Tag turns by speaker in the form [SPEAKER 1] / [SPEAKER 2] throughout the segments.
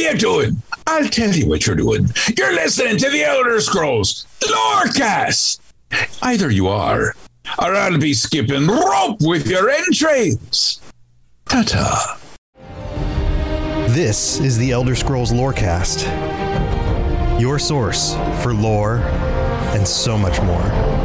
[SPEAKER 1] you doing? I'll tell you what you're doing. You're listening to the Elder Scrolls Lorecast. Either you are, or I'll be skipping rope with your entrails. Ta-ta.
[SPEAKER 2] This is the Elder Scrolls Lorecast, your source for lore and so much more.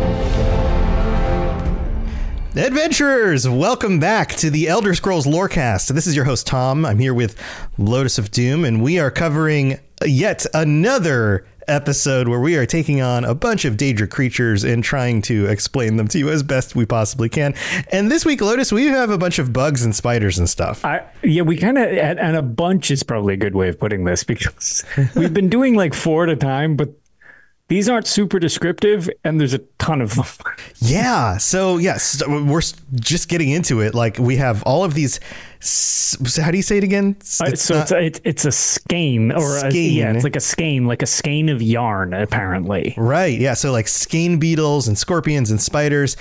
[SPEAKER 2] Adventurers, welcome back to the Elder Scrolls Lorecast. This is your host, Tom. I'm here with Lotus of Doom, and we are covering yet another episode where we are taking on a bunch of Daedric creatures and trying to explain them to you as best we possibly can. And this week, Lotus, we have a bunch of bugs and spiders and stuff.
[SPEAKER 3] We kind of, and a bunch is probably a good way of putting this, because we've been doing like 4 at a time, but these aren't super descriptive, and there's a ton of them.
[SPEAKER 2] Yeah. So, yes, we're just getting into it. Like, we have all of these. How do you say it again?
[SPEAKER 3] It's a skein, or it's like a skein of yarn, apparently.
[SPEAKER 2] Right. Yeah. So like skein beetles and scorpions and spiders,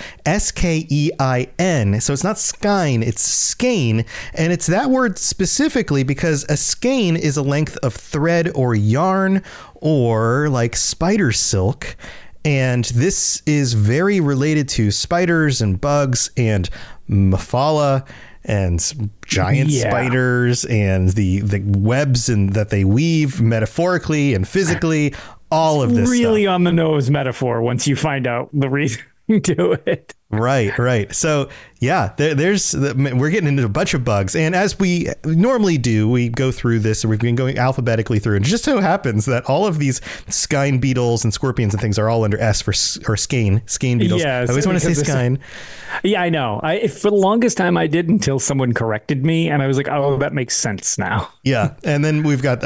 [SPEAKER 2] Skein. So it's not skein, it's skein. And it's that word specifically because a skein is a length of thread or yarn or like spider silk. And this is very related to spiders and bugs and Mephala and giant spiders and the webs and that they weave metaphorically and phically, all of this
[SPEAKER 3] really
[SPEAKER 2] stuff.
[SPEAKER 3] On the nose metaphor once you find out the reason to it.
[SPEAKER 2] Right. So yeah, we're getting into a bunch of bugs, and as we normally do, we go through this, and we've been going alphabetically through, and it just so happens that all of these skein beetles and scorpions and things are all under S for skein beetles. Yeah, I always want to say skein.
[SPEAKER 3] Yeah, I know. For the longest time I did, until someone corrected me, and I was like, oh, that makes sense now.
[SPEAKER 2] Yeah, and then we've got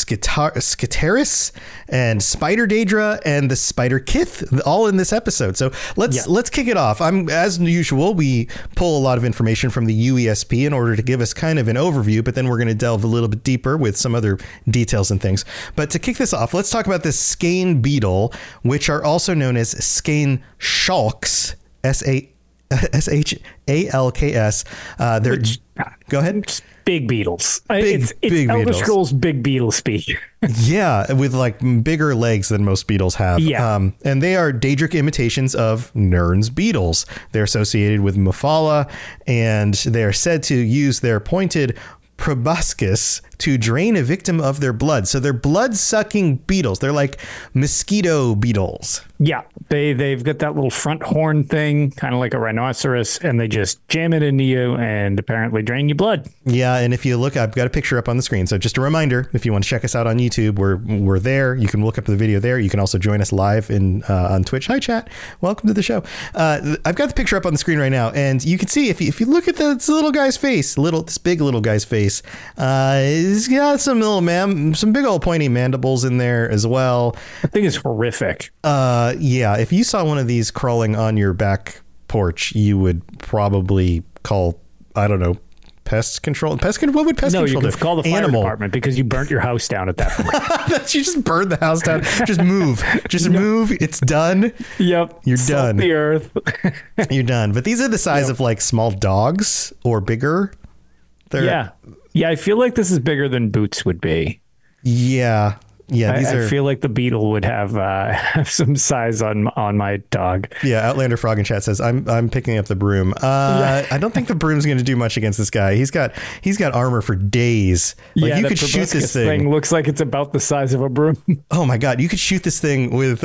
[SPEAKER 2] Skitaris and Spider Daedra and the Spider Kith all in this episode. So let's kick it off. As usual, we pull a lot of information from the UESP in order to give us kind of an overview, but then we're going to delve a little bit deeper with some other details and things. But to kick this off, let's talk about this skein beetle, which are also known as skein shalks, Shalks. Go ahead.
[SPEAKER 3] Big beetles.
[SPEAKER 2] It's
[SPEAKER 3] Elder Scrolls big beetle speak.
[SPEAKER 2] Yeah, with like bigger legs than most beetles have.
[SPEAKER 3] Yeah.
[SPEAKER 2] And they are Daedric imitations of Nirn's beetles. They're associated with Mephala, and they are said to use their pointed proboscis to drain a victim of their blood. So they're blood-sucking beetles. They're like mosquito beetles.
[SPEAKER 3] Yeah, they've got that little front horn thing, kind of like a rhinoceros, and they just jam it into you and apparently drain your blood.
[SPEAKER 2] Yeah, and if you look, I've got a picture up on the screen. So just a reminder, if you want to check us out on YouTube, we're there. You can look up the video there. You can also join us live on Twitch. Hi, chat. Welcome to the show. I've got the picture up on the screen right now, and you can see if you look at this little guy's face, this big little guy's face, he's got some big old pointy mandibles in there as well.
[SPEAKER 3] I think it's horrific.
[SPEAKER 2] Yeah, if you saw one of these crawling on your back porch, you would probably call, I don't know, pest control. What would pest control do?
[SPEAKER 3] No, you could call the fire department because you burnt your house down at that point.
[SPEAKER 2] You just burned the house down. Just move. Move. It's done.
[SPEAKER 3] Yep.
[SPEAKER 2] You're done.
[SPEAKER 3] The earth.
[SPEAKER 2] You're done. But these are the size of like small dogs or bigger.
[SPEAKER 3] Yeah, I feel like this is bigger than Boots would be.
[SPEAKER 2] Yeah.
[SPEAKER 3] I feel like the beetle would have some size on my dog.
[SPEAKER 2] Yeah, Outlander Frog in chat says I'm picking up the broom. I don't think the broom's going to do much against this guy. He's got armor for days. Like, you could shoot this thing.
[SPEAKER 3] Looks like it's about the size of a broom.
[SPEAKER 2] Oh my god, you could shoot this thing with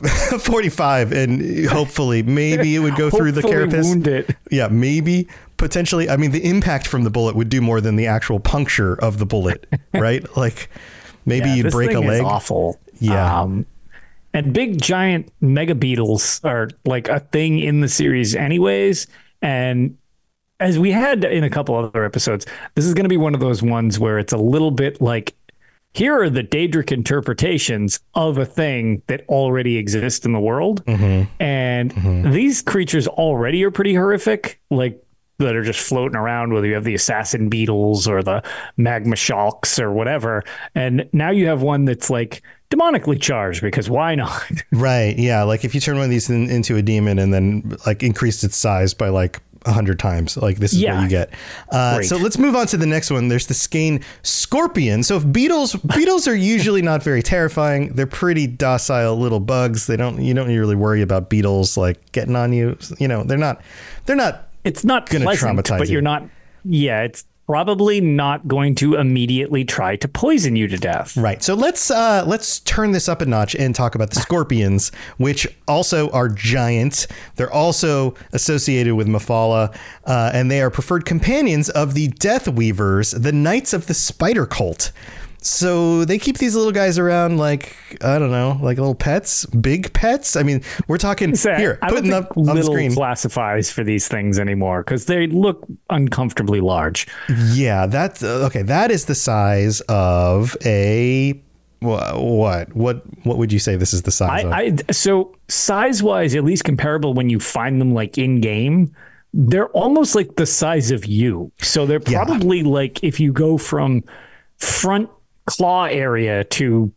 [SPEAKER 2] 45 and hopefully maybe it would go through the carapace.
[SPEAKER 3] Wound it.
[SPEAKER 2] Yeah, maybe. Potentially. I mean, the impact from the bullet would do more than the actual puncture of the bullet, right? Like, maybe you'd break a leg.
[SPEAKER 3] This thing is awful.
[SPEAKER 2] Yeah.
[SPEAKER 3] And big giant mega beetles are like a thing in the series anyways. And as we had in a couple other episodes, this is going to be one of those ones where it's a little bit like, here are the Daedric interpretations of a thing that already exists in the world. Mm-hmm. And these creatures already are pretty horrific. Like, that are just floating around, whether you have the assassin beetles or the magma shalks or whatever. And now you have one that's like demonically charged, because why not?
[SPEAKER 2] Right. Yeah. Like if you turn one of these into a demon and then like increased its size by like 100 times. Like, this is what you get. So let's move on to the next one. There's the skein scorpion. So if beetles are usually not very terrifying. They're pretty docile little bugs. You don't really worry about beetles like getting on you. You know, they're not.
[SPEAKER 3] It's not
[SPEAKER 2] going to traumatize
[SPEAKER 3] but
[SPEAKER 2] you.
[SPEAKER 3] you're not. Yeah, it's probably not going to immediately try to poison you to death.
[SPEAKER 2] Right. So let's turn this up a notch and talk about the scorpions, which also are giant. They're also associated with Mephala, and they are preferred companions of the Death Weavers, the Knights of the Spider Cult. So they keep these little guys around like, I don't know, like little pets, big pets. I mean, we're talking here, putting up on the screen.
[SPEAKER 3] Classifies for these things anymore because they look uncomfortably large.
[SPEAKER 2] Yeah, that's okay. That is the size of a what would you say this is the size of?
[SPEAKER 3] So size wise, at least comparable when you find them like in game. They're almost like the size of you. So they're probably like if you go from front claw area to,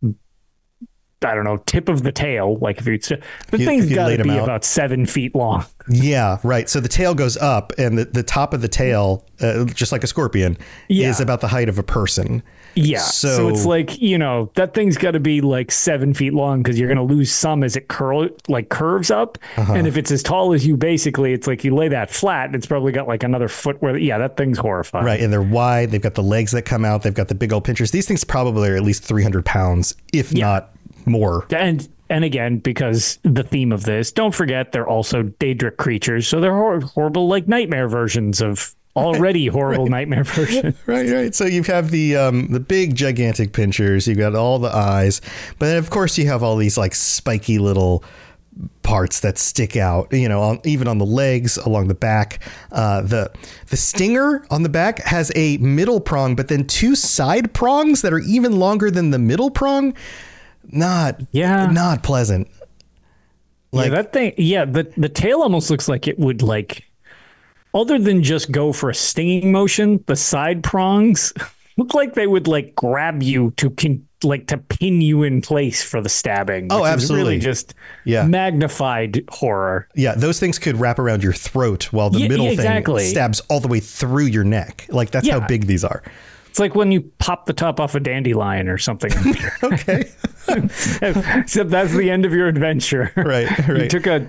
[SPEAKER 3] I don't know, tip of the tail. Like if the thing's got to be about 7 feet long.
[SPEAKER 2] Yeah, right. So the tail goes up, and the top of the tail, just like a scorpion, is about the height of a person.
[SPEAKER 3] Yeah. So it's like, you know, that thing's got to be like 7 feet long because you're going to lose some as it curves up. And if it's as tall as you, basically, it's like you lay that flat and it's probably got like another foot where, that thing's horrifying.
[SPEAKER 2] Right. And they're wide. They've got the legs that come out. They've got the big old pinchers. These things probably are at least 300 pounds, if not more.
[SPEAKER 3] And again, because the theme of this, don't forget, they're also Daedric creatures. So they're horrible, like nightmare versions of already horrible nightmare version.
[SPEAKER 2] Right. So you have the big gigantic pinchers. You've got all the eyes, but then of course you have all these like spiky little parts that stick out. You know, even on the legs, along the back. The stinger on the back has a middle prong, but then 2 side prongs that are even longer than the middle prong. Not pleasant.
[SPEAKER 3] Like that thing. Yeah, the tail almost looks like it would like. Other than just go for a stinging motion, the side prongs look like they would like grab you to pin you in place for the stabbing.
[SPEAKER 2] Oh, absolutely.
[SPEAKER 3] Really just magnified horror.
[SPEAKER 2] Yeah, those things could wrap around your throat while the middle thing stabs all the way through your neck. Like that's how big these are.
[SPEAKER 3] It's like when you pop the top off a dandelion or something.
[SPEAKER 2] Okay.
[SPEAKER 3] Except that's the end of your adventure.
[SPEAKER 2] Right.
[SPEAKER 3] You took a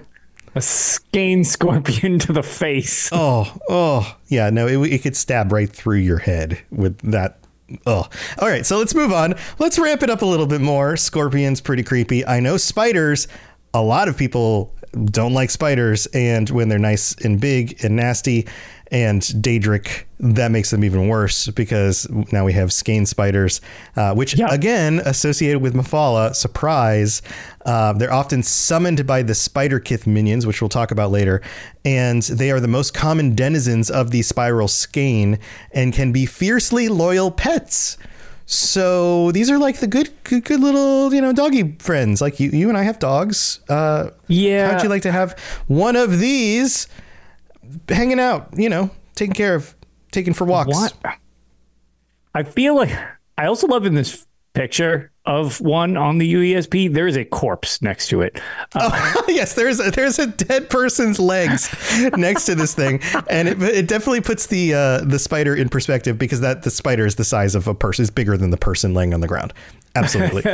[SPEAKER 3] skein scorpion to the face.
[SPEAKER 2] Oh, yeah. No, it could stab right through your head with that. Oh, all right. So let's move on. Let's ramp it up a little bit more. Scorpions, pretty creepy. I know spiders. A lot of people don't like spiders, and when they're nice and big and nasty and Daedric, that makes them even worse because now we have skein spiders, which again associated with Mephala. Surprise! They're often summoned by the Spider-Kith minions, which we'll talk about later, and they are the most common denizens of the spiral skein and can be fiercely loyal pets. So these are like the good little, doggy friends. Like you and I have dogs. How'd you like to have one of these hanging out, taken for walks?
[SPEAKER 3] What? I feel like I also love in this picture of one on the UESP, there is a corpse next to it.
[SPEAKER 2] Yes, there's a dead person's legs next to this thing, and it definitely puts the spider in perspective because the spider is the size of a person, is bigger than the person laying on the ground. Absolutely.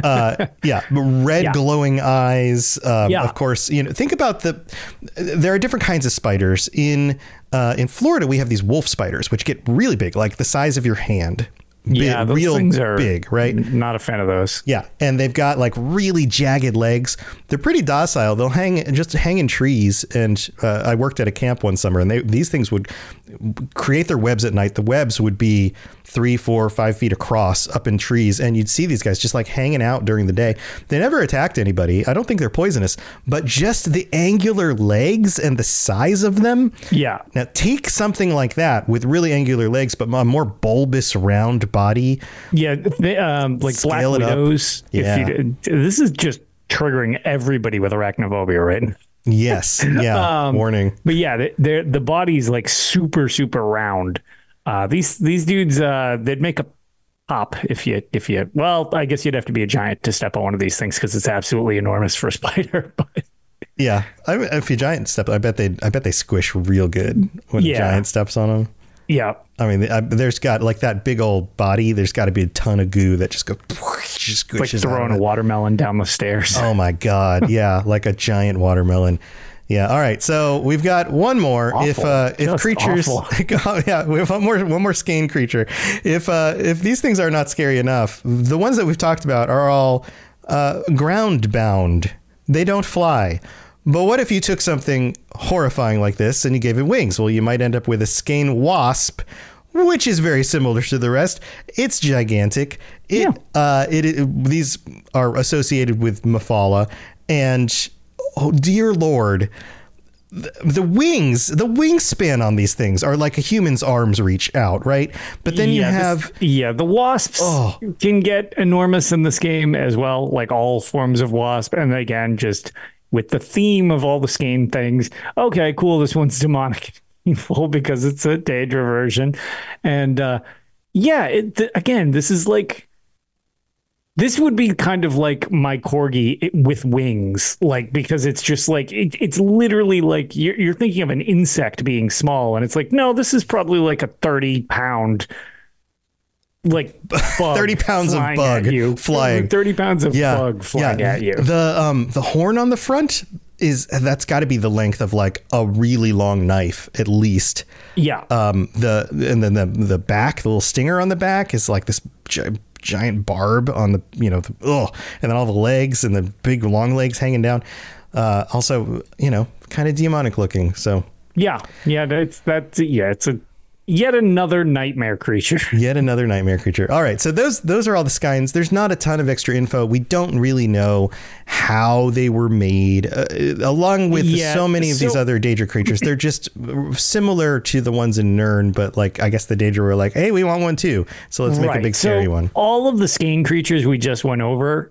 [SPEAKER 2] Red glowing eyes. Of course, think about there are different kinds of spiders. In Florida, we have these wolf spiders, which get really big, like the size of your hand.
[SPEAKER 3] Those things are
[SPEAKER 2] big, right?
[SPEAKER 3] Not a fan of those.
[SPEAKER 2] Yeah, and they've got like really jagged legs. They're pretty docile. They'll hang in trees. And I worked at a camp one summer, and these things would create their webs at night. The webs would be 3, 4, 5 feet across up in trees, and you'd see these guys just like hanging out during the day. They never attacked anybody. I don't think they're poisonous, but just the angular legs and the size of them.
[SPEAKER 3] Yeah.
[SPEAKER 2] Now take something like that with really angular legs, but a more bulbous, round body.
[SPEAKER 3] Yeah, like Black Widows. This is just triggering everybody with arachnophobia, right?
[SPEAKER 2] Yes. Yeah. Warning.
[SPEAKER 3] But yeah, the body's like super, super round. These dudes, they'd make a pop if you. Well, I guess you'd have to be a giant to step on one of these things because it's absolutely enormous for a spider. But
[SPEAKER 2] Yeah, if you giant step, I bet they squish real good when a giant steps on them.
[SPEAKER 3] Yeah.
[SPEAKER 2] I mean, there's got like that big old body. There's got to be a ton of goo that just just squishes.
[SPEAKER 3] Like throwing a watermelon down the stairs.
[SPEAKER 2] Oh my God. Yeah. Like a giant watermelon. Yeah. All right. So we've got one more.
[SPEAKER 3] Awful.
[SPEAKER 2] If creatures, yeah, we have one more Skane creature. If these things are not scary enough, the ones that we've talked about are all ground bound. They don't fly. But what if you took something horrifying like this and you gave it wings? Well, you might end up with a Skane wasp, which is very similar to the rest. It's gigantic. These are associated with Mephala, and oh dear Lord, the wingspan on these things are like a human's arms reach out, right? But then you have
[SPEAKER 3] the wasps can get enormous in this game as well, like all forms of wasp, and again, just with the theme of all the Skane things. Okay, cool. This one's demonic and evil because it's a Daedra version. And again, this is like, this would be kind of like my corgi with wings, like, because it's just like, it's literally like you're thinking of an insect being small. And it's like, no, this is probably like a 30-pound like
[SPEAKER 2] 30 pounds of bug flying.
[SPEAKER 3] 30 pounds of bug flying at you.
[SPEAKER 2] The horn on the front that's got to be the length of like a really long knife at least.
[SPEAKER 3] Yeah.
[SPEAKER 2] And then the back, the little stinger on the back is like this giant barb on the, and then all the legs and the big long legs hanging down. Also, kind of demonic looking. So it's yet another nightmare creature. All right. So those are all the Skines. There's not a ton of extra info. We don't really know how they were made, along with so many of these other Daedra creatures. They're just similar to the ones in Nirn, but like, I guess the Daedra were like, hey, we want one too. So let's make a big scary one.
[SPEAKER 3] All of the Skane creatures we just went over,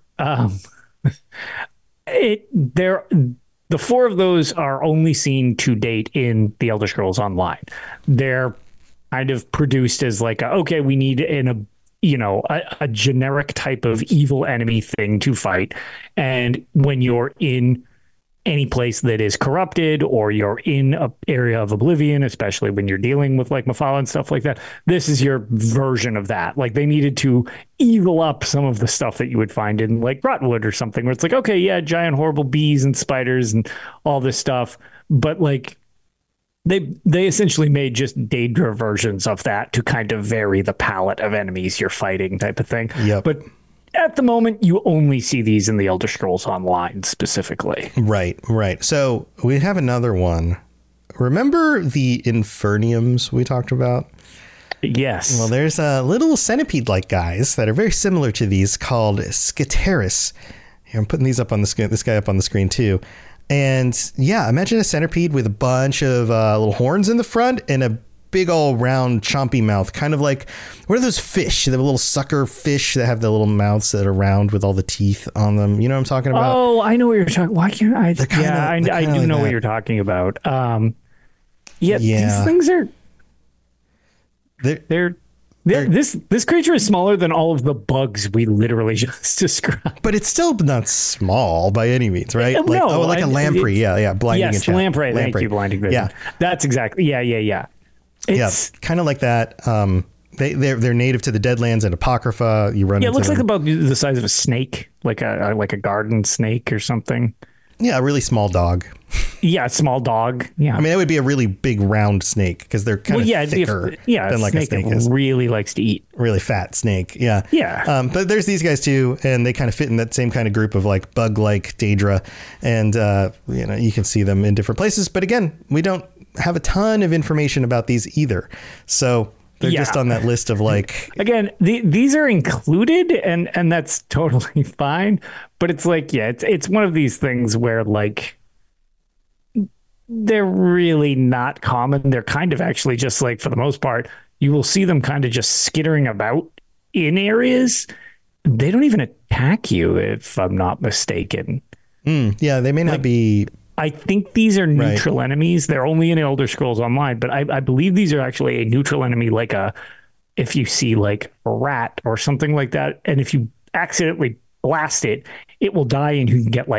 [SPEAKER 3] the 4 of those are only seen to date in the Elder Scrolls Online. They're kind of produced as like, we need a generic type of evil enemy thing to fight. And when you're in any place that is corrupted, or you're in an area of oblivion, especially when you're dealing with like Mephala and stuff like that, this is your version of that. Like, they needed to evil up some of the stuff that you would find in like Rotwood or something, where it's like, giant horrible bees and spiders and all this stuff. But like, they essentially made just Daedra versions of that to kind of vary the palette of enemies you're fighting, type of thing.
[SPEAKER 2] Yep.
[SPEAKER 3] But at the moment, you only see these in the Elder Scrolls Online specifically.
[SPEAKER 2] Right. So we have another one. Remember the Inferniums we talked about?
[SPEAKER 3] Yes.
[SPEAKER 2] Well, there's little centipede-like guys that are very similar to these called Scateris. Here, I'm putting these up on the screen. This guy up on the screen too. And imagine a centipede with a bunch of little horns in the front and a big old round chompy mouth, kind of like, what are those fish? The little sucker fish that have the little mouths that are round with all the teeth on them. You know what I'm talking about?
[SPEAKER 3] Oh, I know what you're talking. Why can't I? I do know what you're talking about. These things are. This creature is smaller than all of the bugs we literally just described.
[SPEAKER 2] But it's still not small by any means, right? Like a lamprey. Blinding.
[SPEAKER 3] Yes, lamprey. Thank you, blinding vision. Yeah, that's exactly. Yeah. It's
[SPEAKER 2] kind of like that. They're native to the Deadlands and Apocrypha. You run.
[SPEAKER 3] Yeah, it looks like about the size of a snake, like a garden snake or something.
[SPEAKER 2] Yeah, a really small dog.
[SPEAKER 3] Yeah, a small dog. Yeah,
[SPEAKER 2] I mean, it would be a really big round snake because they're kind of thicker than like a snake is.
[SPEAKER 3] Really likes to eat.
[SPEAKER 2] Really fat snake. Yeah.
[SPEAKER 3] Yeah.
[SPEAKER 2] But there's these guys too, and they kind of fit in that same kind of group of like bug-like Daedra, and you can see them in different places. But again, we don't have a ton of information about these either, so they're just on that list of like.
[SPEAKER 3] Again, these are included, and that's totally fine. But it's like, it's one of these things where like, they're really not common. They're kind of actually just like, for the most part, you will see them kind of just skittering about in areas. They don't even attack you, if I'm not mistaken.
[SPEAKER 2] Yeah, they may not be.
[SPEAKER 3] I think these are neutral enemies. They're only in Elder Scrolls Online, but I believe these are actually a neutral enemy, like if you see like a rat or something like that, and if you accidentally blast it, it will die and you can get like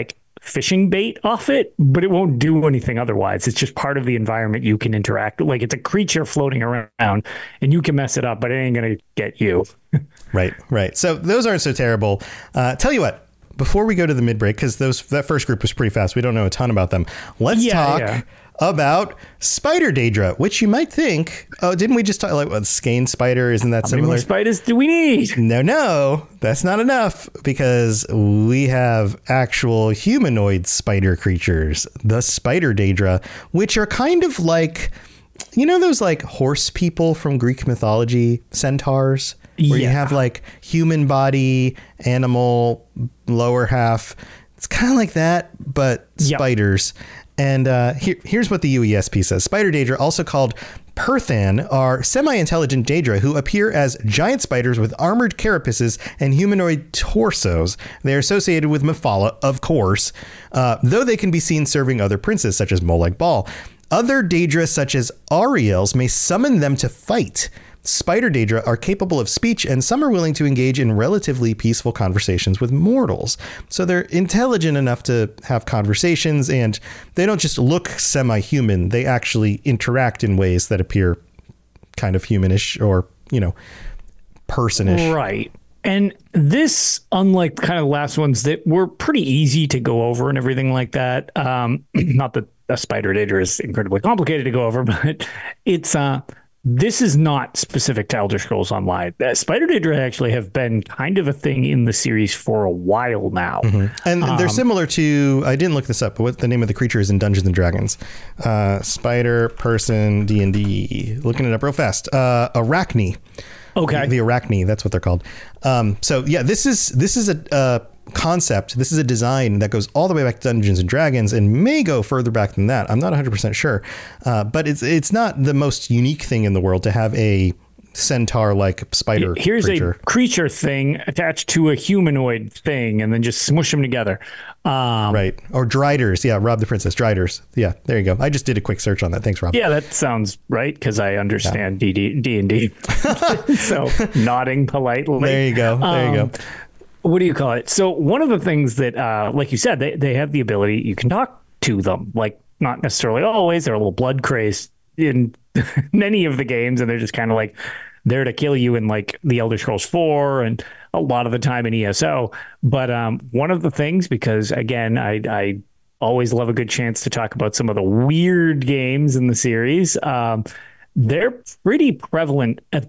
[SPEAKER 3] fishing bait off it, but it won't do anything otherwise. It's just part of the environment you can interact with. Like, it's a creature floating around and you can mess it up, but it ain't going to get you.
[SPEAKER 2] Right. So those aren't so terrible. Tell you what, before we go to the mid break, because that first group was pretty fast, we don't know a ton about them. Let's talk about Spider Daedra, which you might think, oh, didn't we just talk like Skane Spider? Isn't that similar?
[SPEAKER 3] How many more spiders do we need?
[SPEAKER 2] No, that's not enough, because we have actual humanoid spider creatures, the Spider Daedra, which are kind of like, you know, those like horse people from Greek mythology, centaurs, where you have like human body, animal, lower half. It's kind of like that, but spiders. And here's what the UESP says. Spider Daedra, also called Perthan, are semi-intelligent Daedra who appear as giant spiders with armored carapaces and humanoid torsos. They are associated with Mephala, of course, though they can be seen serving other princes, such as Molag Bal. Other Daedra, such as Ariels, may summon them to fight. Spider Daedra are capable of speech, and some are willing to engage in relatively peaceful conversations with mortals. So they're intelligent enough to have conversations, and they don't just look semi-human. They actually interact in ways that appear kind of humanish or, you know, personish.
[SPEAKER 3] Right. And this, unlike kind of the last ones that were pretty easy to go over and everything like that, not that a Spider Daedra is incredibly complicated to go over, but it's this is not specific to Elder Scrolls Online. Spider Daedra actually have been kind of a thing in the series for a while now.
[SPEAKER 2] Mm-hmm. And they're similar to, I didn't look this up, but what the name of the creature is in Dungeons and Dragons. Spider person D&D. Looking it up real fast. Arachne.
[SPEAKER 3] Okay.
[SPEAKER 2] The Arachne, that's what they're called. So yeah, this is a concept. This is a design that goes all the way back to Dungeons and Dragons and may go further back than that. I'm not 100% sure. But it's not the most unique thing in the world to have a centaur-like spider
[SPEAKER 3] Here's
[SPEAKER 2] creature.
[SPEAKER 3] a creature thing attached to a humanoid thing and then just smush them together.
[SPEAKER 2] Right. Or Driders. Yeah, Rob the Princess. Driders. Yeah, there you go. I just did a quick search on that. Thanks, Rob.
[SPEAKER 3] Yeah, that sounds right, because I understand D&D. So, nodding politely.
[SPEAKER 2] There you go. There you go.
[SPEAKER 3] What do you call it? So one of the things that, like you said, they have the ability, you can talk to them, like not necessarily always. They're a little blood crazed in many of the games, and they're just kind of like there to kill you in like the Elder Scrolls 4 and a lot of the time in ESO. But one of the things, because again, I always love a good chance to talk about some of the weird games in the series. They're pretty prevalent at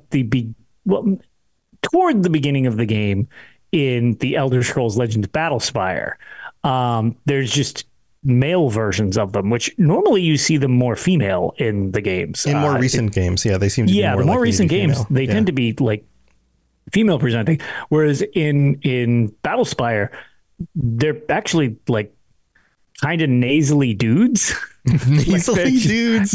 [SPEAKER 3] toward the beginning of the game in the Elder Scrolls Legends Battlespire. There's just male versions of them, which normally you see them more female in the games.
[SPEAKER 2] In more recent games, yeah, they seem to be more
[SPEAKER 3] the more
[SPEAKER 2] likely
[SPEAKER 3] recent
[SPEAKER 2] to be
[SPEAKER 3] games,
[SPEAKER 2] female.
[SPEAKER 3] they tend to be like female presenting, whereas in Battlespire, they're actually like kind of nasally dudes.
[SPEAKER 2] Nasally dudes.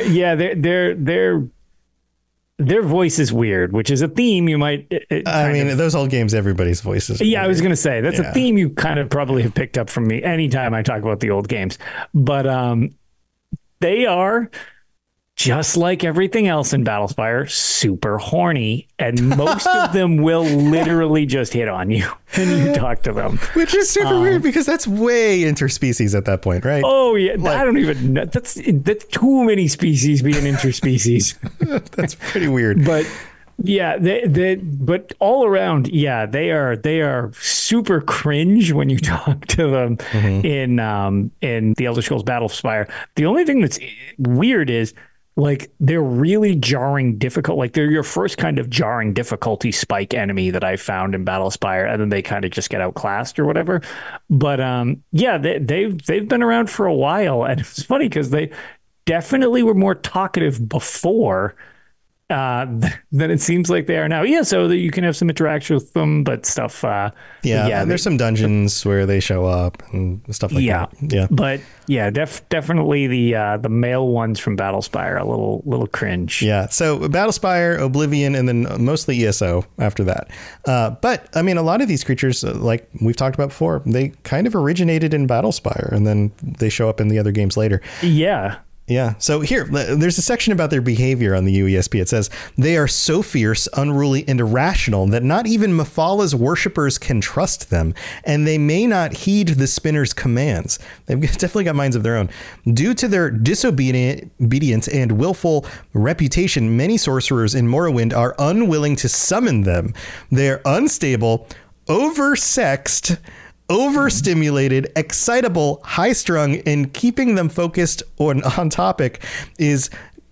[SPEAKER 3] Their voice is weird, which is a theme you might.
[SPEAKER 2] I mean, those old games, everybody's voices.
[SPEAKER 3] Yeah, I was going to say that's a theme you kind of probably have picked up from me anytime I talk about the old games. But they are, just like everything else in Battlespire, super horny, and most of them will literally just hit on you when you talk to them.
[SPEAKER 2] Which is super weird, because that's way interspecies at that point, right?
[SPEAKER 3] Oh yeah, I don't even know. That's too many species being interspecies.
[SPEAKER 2] That's pretty weird.
[SPEAKER 3] But yeah, but all around, yeah, they are super cringe when you talk to them in the Elder Scrolls Battlespire. The only thing that's weird is, like, they're really jarring difficult. Like, they're your first kind of jarring difficulty spike enemy that I found in Battlespire, and then they kind of just get outclassed or whatever. But yeah, they've been around for a while, and it's funny because they definitely were more talkative before than it seems like they are now. Yeah, so that you can have some interaction with them, but stuff.
[SPEAKER 2] There's some dungeons where they show up and stuff like that. Yeah,
[SPEAKER 3] but yeah, definitely the male ones from Battlespire a little cringe.
[SPEAKER 2] Yeah, so Battlespire, Oblivion, and then mostly ESO after that. But I mean, a lot of these creatures, like we've talked about before, they kind of originated in Battlespire, and then they show up in the other games later.
[SPEAKER 3] Yeah.
[SPEAKER 2] Yeah. So here, there's a section about their behavior on the UESP. It says, they are so fierce, unruly, and irrational that not even Mephala worshippers can trust them, and they may not heed the spinner's commands. They've definitely got minds of their own. Due to their disobedience and willful reputation, many sorcerers in Morrowind are unwilling to summon them. They are unstable, oversexed, overstimulated, excitable, high-strung, and keeping them focused on topic is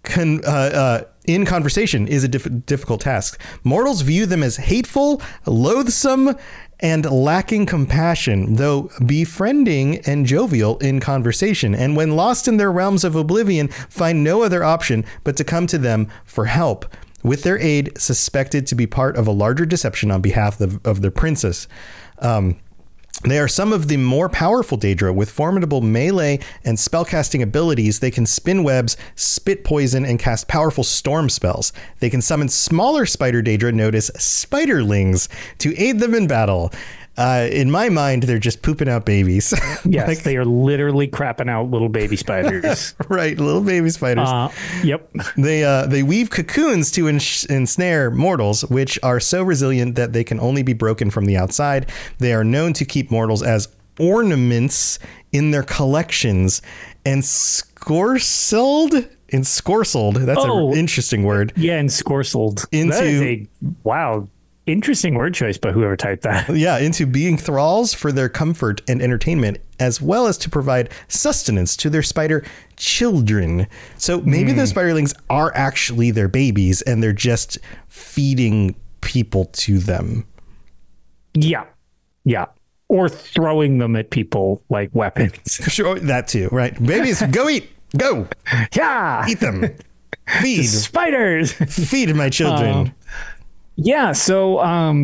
[SPEAKER 2] in conversation is a difficult task. Mortals view them as hateful, loathsome, and lacking compassion, though befriending and jovial in conversation, and when lost in their realms of oblivion, find no other option but to come to them for help, with their aid suspected to be part of a larger deception on behalf of their princess. They are some of the more powerful Daedra with formidable melee and spellcasting abilities. They can spin webs, spit poison, and cast powerful storm spells. They can summon smaller spider Daedra known as spiderlings to aid them in battle. In my mind, they're just pooping out babies.
[SPEAKER 3] Yes, like, they are literally crapping out little baby spiders.
[SPEAKER 2] Right, little baby spiders.
[SPEAKER 3] Yep.
[SPEAKER 2] They weave cocoons to ensnare mortals, which are so resilient that they can only be broken from the outside. They are known to keep mortals as ornaments in their collections. And scorceled, that's an interesting word.
[SPEAKER 3] Yeah, and scorceled. That is wow. Interesting word choice by whoever typed that.
[SPEAKER 2] Yeah, into being thralls for their comfort and entertainment, as well as to provide sustenance to their spider children. So maybe those spiderlings are actually their babies and they're just feeding people to them.
[SPEAKER 3] Yeah. Yeah. Or throwing them at people like weapons.
[SPEAKER 2] Sure, that too, right? Babies, go eat. Go.
[SPEAKER 3] Yeah.
[SPEAKER 2] Eat them. Feed.
[SPEAKER 3] Spiders.
[SPEAKER 2] Feed my children.
[SPEAKER 3] Yeah, so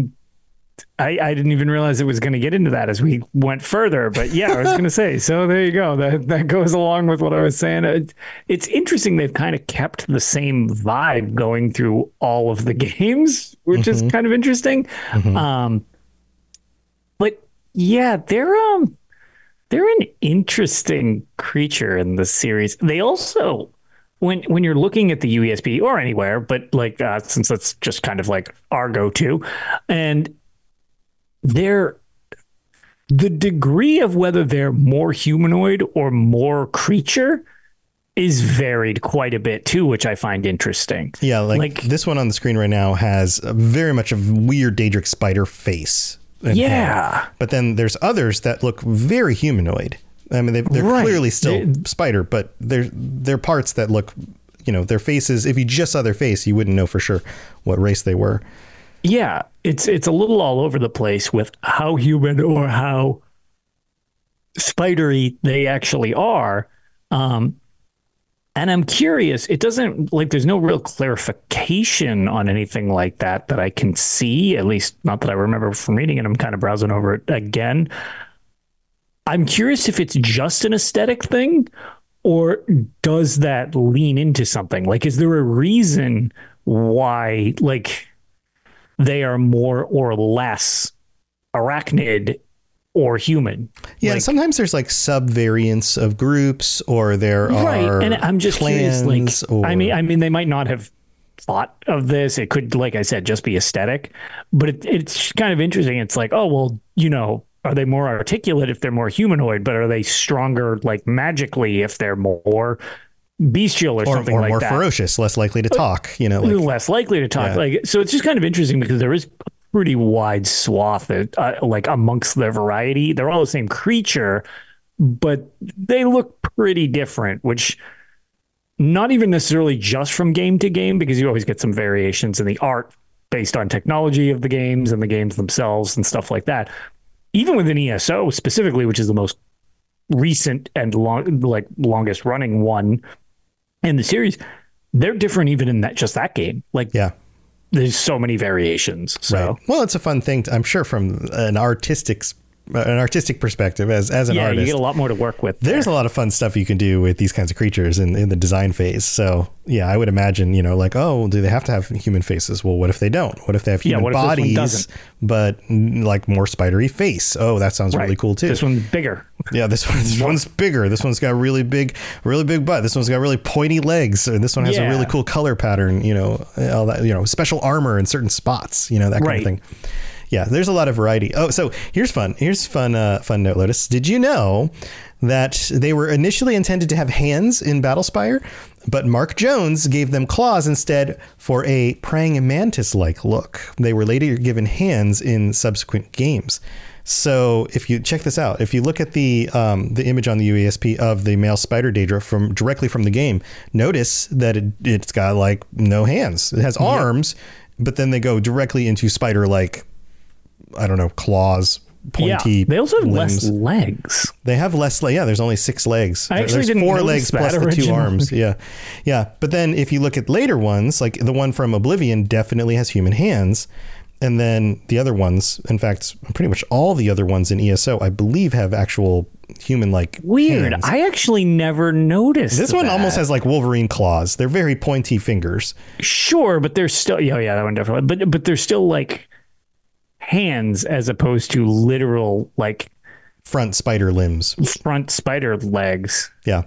[SPEAKER 3] I didn't even realize it was going to get into that as we went further. But yeah, I was going to say, so there you go. That goes along with what I was saying. It's interesting they've kind of kept the same vibe going through all of the games, which is kind of interesting. But yeah, they're an interesting creature in the series. They also... When you're looking at the UESP or anywhere, but like since that's just kind of like our go-to, and the degree of whether they're more humanoid or more creature is varied quite a bit too, which I find interesting.
[SPEAKER 2] Yeah, like this one on the screen right now has very much a weird Daedric spider face.
[SPEAKER 3] Yeah.
[SPEAKER 2] But then there's others that look very humanoid. I mean, they're clearly still spider, but they're parts that look, their faces. If you just saw their face, you wouldn't know for sure what race they were.
[SPEAKER 3] Yeah, it's a little all over the place with how human or how spidery they actually are. And I'm curious, it doesn't there's no real clarification on anything like that I can see, at least not that I remember from reading it. I'm kind of browsing over it again. I'm curious if it's just an aesthetic thing or does that lean into something? Like, is there a reason why, they are more or less arachnid or human?
[SPEAKER 2] Yeah, sometimes there's sub-variants of groups or there are
[SPEAKER 3] and I'm just
[SPEAKER 2] clans
[SPEAKER 3] curious, I mean, they might not have thought of this. It could, like I said, just be aesthetic, but it's kind of interesting. It's like, oh, well, are they more articulate if they're more humanoid, but are they stronger, magically, if they're more bestial or something like that? Or
[SPEAKER 2] more ferocious, less likely to talk,
[SPEAKER 3] less likely to talk. Yeah. So it's just kind of interesting because there is a pretty wide swath, amongst their variety. They're all the same creature, but they look pretty different, which not even necessarily just from game to game, because you always get some variations in the art based on technology of the games and the games themselves and stuff like that. Even within ESO specifically, which is the most recent and longest running one in the series, they're different even in that game. There's so many variations. So,
[SPEAKER 2] well, it's a fun thing. I'm sure from an artistic an artistic perspective as an artist.
[SPEAKER 3] You get a lot more to work with.
[SPEAKER 2] There's a lot of fun stuff you can do with these kinds of creatures in the design phase. So yeah, I would imagine, like, oh, do they have to have human faces? Well, what if they don't? What if they have human bodies, but like more spidery face? Oh, that sounds really cool too.
[SPEAKER 3] This one's bigger.
[SPEAKER 2] Yeah, this one's bigger. This one's got really big butt. This one's got really pointy legs. And this one has a really cool color pattern, all that, special armor in certain spots, that kind of thing. Yeah, there's a lot of variety. Oh, so here's fun note, Lotus. Did you know that they were initially intended to have hands in Battlespire, but Mark Jones gave them claws instead for a praying mantis-like look? They were later given hands in subsequent games. So if you check this out, if you look at the image on the UESP of the male Spider Daedra directly from the game, notice that it's got like no hands. It has arms, but then they go directly into spider-like, I don't know, claws, pointy.
[SPEAKER 3] Yeah, they also have
[SPEAKER 2] limbs.
[SPEAKER 3] less legs.
[SPEAKER 2] They have less. Yeah, there's only 6 legs.
[SPEAKER 3] There's
[SPEAKER 2] 4 legs plus the 2 arms. Yeah. But then if you look at later ones, like the one from Oblivion, definitely has human hands. And then the other ones, in fact, pretty much all the other ones in ESO, I believe, have actual human-like
[SPEAKER 3] Weird.
[SPEAKER 2] hands.
[SPEAKER 3] I actually never noticed
[SPEAKER 2] This one almost has like Wolverine claws. They're very pointy fingers.
[SPEAKER 3] Sure, but they're still... Yeah, that one definitely. But they're still like hands as opposed to literal like
[SPEAKER 2] front spider limbs,
[SPEAKER 3] front spider legs.
[SPEAKER 2] Yeah.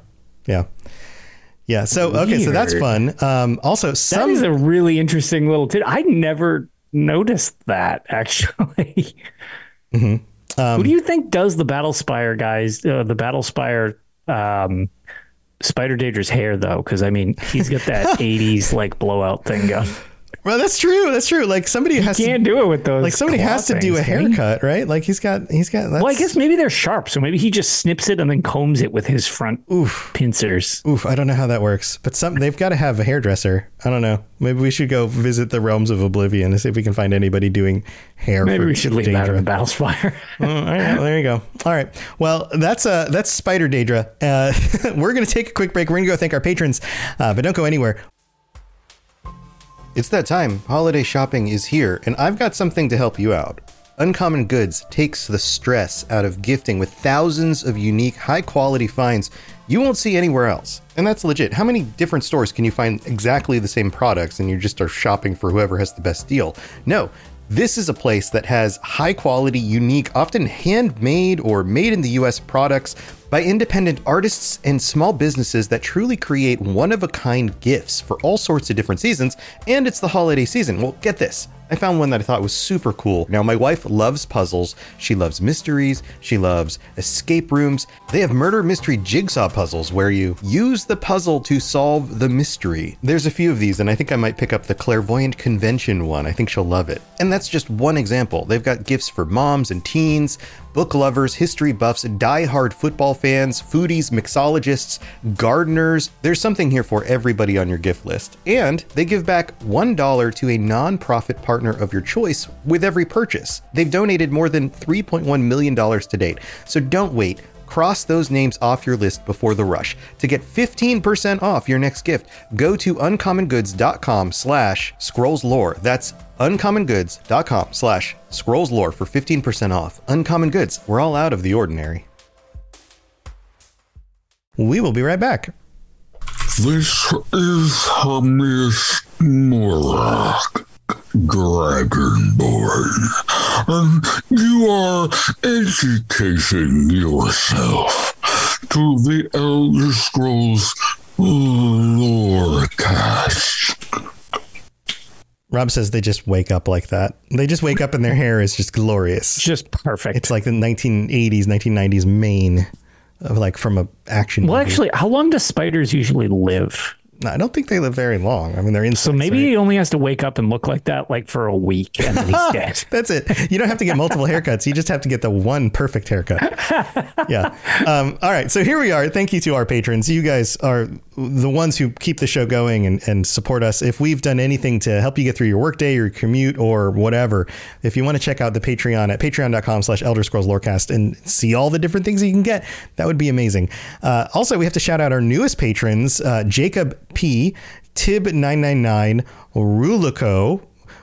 [SPEAKER 2] So okay, so that's fun. Also,
[SPEAKER 3] that is a really interesting little tidbit. I never noticed that actually.
[SPEAKER 2] Mm-hmm.
[SPEAKER 3] Who do you think does the Battlespire guys? The Battlespire Spider Daedra's hair though, because I mean he's got that '80s like blowout thing going.
[SPEAKER 2] Well, that's true. Like somebody
[SPEAKER 3] can't do it with those.
[SPEAKER 2] Like somebody has to do a haircut, right? Like he's got. That's...
[SPEAKER 3] Well, I guess maybe they're sharp, so maybe he just snips it and then combs it with his front pincers.
[SPEAKER 2] I don't know how that works, but they've got to have a hairdresser. I don't know. Maybe we should go visit the realms of Oblivion and see if we can find anybody doing hair.
[SPEAKER 3] Maybe we should leave that in the Battlespire.
[SPEAKER 2] All right, there you go. All right. Well, that's Spider Daedra. We're going to take a quick break. We're going to go thank our patrons, but don't go anywhere. It's that time. Holiday shopping is here, and I've got something to help you out. Uncommon Goods takes the stress out of gifting with thousands of unique, high-quality finds you won't see anywhere else. And that's legit. How many different stores can you find exactly the same products and you just are shopping for whoever has the best deal? No. This is a place that has high-quality, unique, often handmade or made in the US products by independent artists and small businesses that truly create one-of-a-kind gifts for all sorts of different seasons, and it's the holiday season. Well, get this. I found one that I thought was super cool. Now, my wife loves puzzles. She loves mysteries. She loves escape rooms. They have murder mystery jigsaw puzzles where you use the puzzle to solve the mystery. There's a few of these, and I think I might pick up the Clairvoyant Convention one. I think she'll love it. And that's just one example. They've got gifts for moms and teens, book lovers, history buffs, die-hard football fans, foodies, mixologists, gardeners. There's something here for everybody on your gift list. And they give back $1 to a non-profit partner of your choice with every purchase. They've donated more than $3.1 million to date. So don't wait. Cross those names off your list before the rush. To get 15% off your next gift, go to uncommongoods.com/scrollslore. That's uncommongoods.com/scrollslore for 15% off. Uncommon Goods, we're all out of the ordinary. We will be right back.
[SPEAKER 1] This is Miss Morlock, Dragonborn, and you are educating yourself to the Elder Scrolls Lorecast.
[SPEAKER 2] Rob says they just wake up like that. They just wake up and their hair is just glorious.
[SPEAKER 3] Just perfect.
[SPEAKER 2] It's like the 1980s, 1990s mane of like from a action movie.
[SPEAKER 3] Actually, how long do spiders usually live?
[SPEAKER 2] No, I don't think they live very long. I mean, they're insects. So
[SPEAKER 3] maybe he only has to wake up and look like that like for a week and then he's dead.
[SPEAKER 2] That's it. You don't have to get multiple haircuts. You just have to get the one perfect haircut. Yeah. All right. So here we are. Thank you to our patrons. You guys are the ones who keep the show going and support us. If we've done anything to help you get through your workday, your commute, or whatever, if you want to check out the Patreon at patreon.com/Elder Scrolls Lorecast and see all the different things you can get, that would be amazing. Also, we have to shout out our newest patrons, Jacob P, Tib999, Rulico,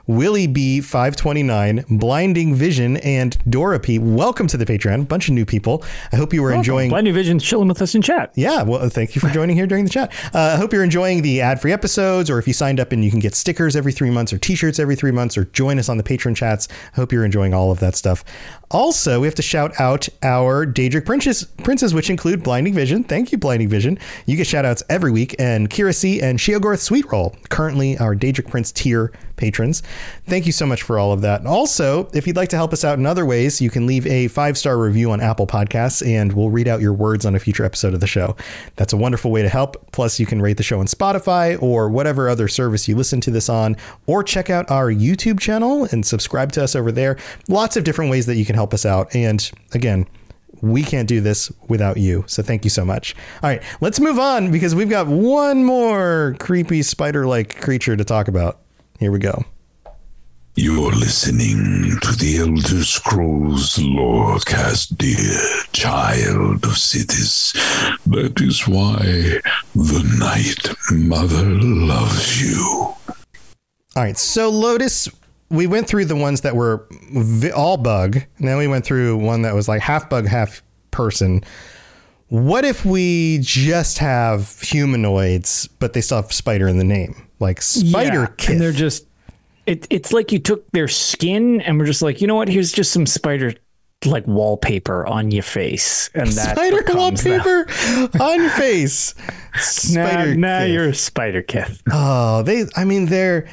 [SPEAKER 2] Willie B529, Blinding Vision, and Dora P. Welcome to the Patreon. Bunch of new people. I hope you were enjoying.
[SPEAKER 3] Blinding Vision's chilling with us in chat.
[SPEAKER 2] Yeah, well, thank you for joining here during the chat. I hope you're enjoying the ad-free episodes, or if you signed up and you can get stickers every 3 months or t-shirts every 3 months, or join us on the Patreon chats. I hope you're enjoying all of that stuff. Also, we have to shout out our Daedric princes, which include Blinding Vision. Thank you, Blinding Vision. You get shout outs every week, and Kira C and Sheogorth Sweetroll, currently our Daedric Prince tier patrons. Thank you so much for all of that. Also, if you'd like to help us out in other ways, you can leave a 5-star review on Apple Podcasts, and we'll read out your words on a future episode of the show. That's a wonderful way to help. Plus, you can rate the show on Spotify or whatever other service you listen to this on, or check out our YouTube channel and subscribe to us over there. Lots of different ways that you can help us out. And again, we can't do this without you. So thank you so much. All right, let's move on because we've got one more creepy spider-like creature to talk about. Here we go.
[SPEAKER 1] You're listening to the Elder Scrolls Lorecast, dear child of cities. That is why the Night Mother loves you.
[SPEAKER 2] All right, so Lotus, we went through the ones that were all bug, and then we went through one that was like half bug, half person. What if we just have humanoids, but they still have spider in the name? Like Spider-Kith.
[SPEAKER 3] And they're just, it's like you took their skin and we're just like, you know what? Here's just some spider like wallpaper on your face. And that
[SPEAKER 2] spider wallpaper on your face.
[SPEAKER 3] Now you're a Spider-Kith.
[SPEAKER 2] Oh, they're